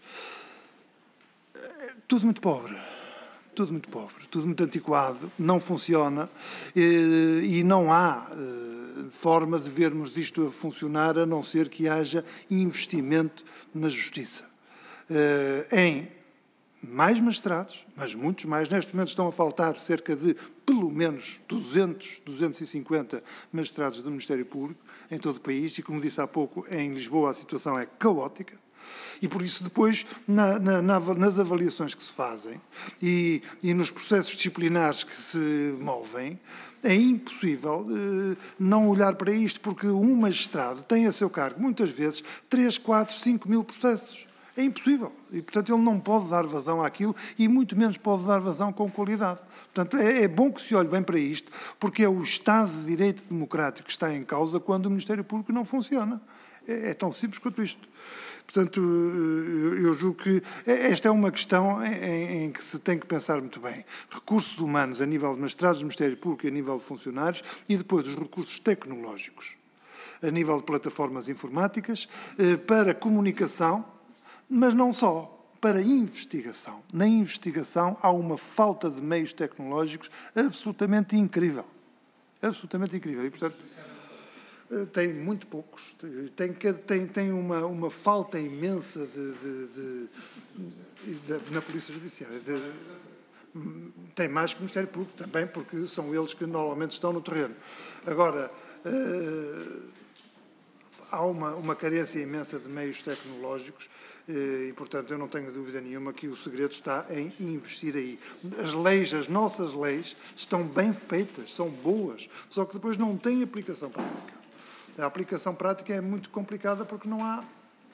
tudo muito pobre. Tudo muito pobre, tudo muito antiquado, não funciona e, e não há uh, forma de vermos isto a funcionar a não ser que haja investimento na justiça. Uh, em mais magistrados, mas muitos mais. Neste momento estão a faltar cerca de, pelo menos, duzentos, duzentos e cinquenta magistrados do Ministério Público em todo o país, e, como disse há pouco, em Lisboa a situação é caótica. E, por isso, depois, na, na, nas avaliações que se fazem e, e nos processos disciplinares que se movem, é impossível eh, não olhar para isto, porque um magistrado tem a seu cargo, muitas vezes, três, quatro, cinco mil processos. É impossível. E, portanto, ele não pode dar vazão àquilo e muito menos pode dar vazão com qualidade. Portanto, é, é bom que se olhe bem para isto, porque é o Estado de Direito Democrático que está em causa quando o Ministério Público não funciona. É, é tão simples quanto isto. Portanto, eu julgo que esta é uma questão em, em que se tem que pensar muito bem. Recursos humanos a nível de magistrados do Ministério Público e a nível de funcionários, e depois os recursos tecnológicos a nível de plataformas informáticas para comunicação, mas não só, para investigação. Na investigação há uma falta de meios tecnológicos absolutamente incrível. Absolutamente incrível. E, portanto, tem muito poucos, tem, tem, tem uma, uma falta imensa de, de, de, de, na Polícia Judiciária. De, tem mais que o Ministério Público também, porque são eles que normalmente estão no terreno. Agora, há uma, uma carência imensa de meios tecnológicos e, portanto, eu não tenho dúvida nenhuma que o segredo está em investir aí. As leis, as nossas leis, estão bem feitas, são boas, só que depois não têm aplicação prática. A aplicação prática é muito complicada porque não há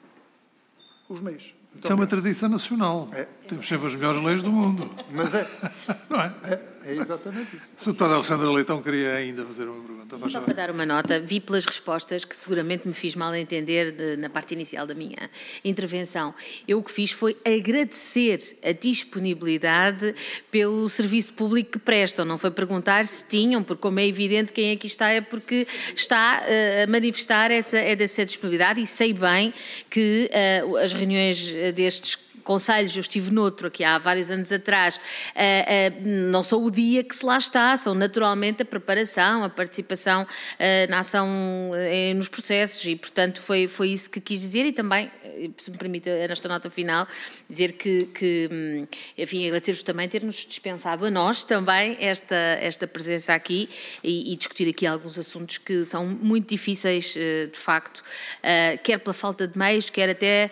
os meios. Isso é uma tradição nacional. É. Temos sempre as melhores leis do mundo. Mas é. Não é? É, é exatamente isso. O deputado Alexandre Leitão queria ainda fazer uma pergunta. Só para dar uma nota, vi pelas respostas que seguramente me fiz mal a entender de, na parte inicial da minha intervenção. Eu o que fiz foi agradecer a disponibilidade pelo serviço público que prestam. Não foi perguntar se tinham, porque como é evidente quem aqui está é porque está uh, a manifestar essa, essa disponibilidade e sei bem que uh, as reuniões destes conselhos, eu estive noutro aqui há vários anos atrás, uh, uh, não são o dia que se lá está, são naturalmente a preparação, a participação uh, na ação uh, nos processos e, portanto, foi, foi isso que quis dizer e também, se me permite, nesta nota final, dizer que, que enfim, agradecer-vos também ter-nos dispensado a nós também esta, esta presença aqui e, e discutir aqui alguns assuntos que são muito difíceis, uh, de facto, uh, quer pela falta de meios, quer até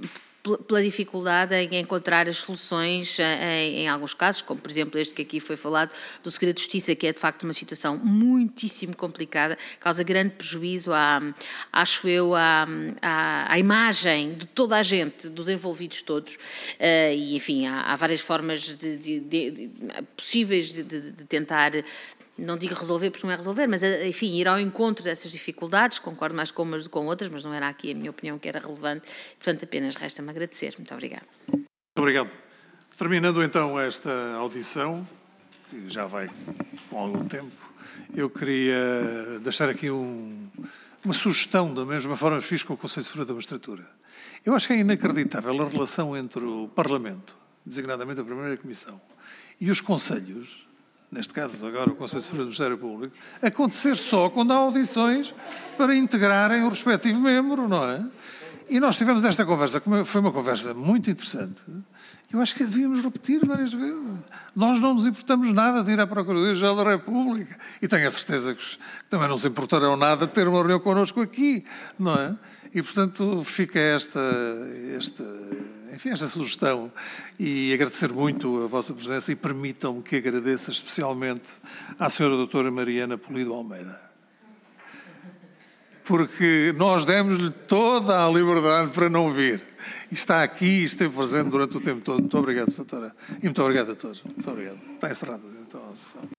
pela dificuldade em encontrar as soluções em, em alguns casos, como por exemplo este que aqui foi falado do segredo de justiça, que é de facto uma situação muitíssimo complicada, causa grande prejuízo à, acho eu, à, à, à imagem de toda a gente, dos envolvidos todos, uh, e enfim, há, há várias formas de, de, de, de, possíveis de, de, de tentar, não digo resolver porque não é resolver, mas enfim, ir ao encontro dessas dificuldades, concordo mais com umas do que com outras, mas não era aqui a minha opinião que era relevante, portanto apenas resta-me agradecer. Muito obrigada. Muito obrigado. Terminando então esta audição, que já vai com algum tempo, eu queria deixar aqui um, uma sugestão, da mesma forma que fiz com o Conselho Superior da Magistratura. Eu acho que é inacreditável a relação entre o Parlamento, designadamente a Primeira Comissão, e os Conselhos, neste caso agora o Conselho Superior do Ministério Público, acontecer só quando há audições para integrarem o respectivo membro, não é? E nós tivemos esta conversa, que foi uma conversa muito interessante, eu acho que devíamos repetir várias vezes. Nós não nos importamos nada de ir à Procuradoria-Geral da República e tenho a certeza que também não se importarão nada de ter uma reunião connosco aqui, não é? E, portanto, fica esta, esta, enfim, esta sugestão e agradecer muito a vossa presença e permitam-me que agradeça especialmente à senhora doutora Mariana Polido Almeida, porque nós demos-lhe toda a liberdade para não vir. E está aqui e esteve presente durante o tempo todo. Muito obrigado, doutora. E muito obrigado a todos. Muito obrigado. Está encerrada então a sessão.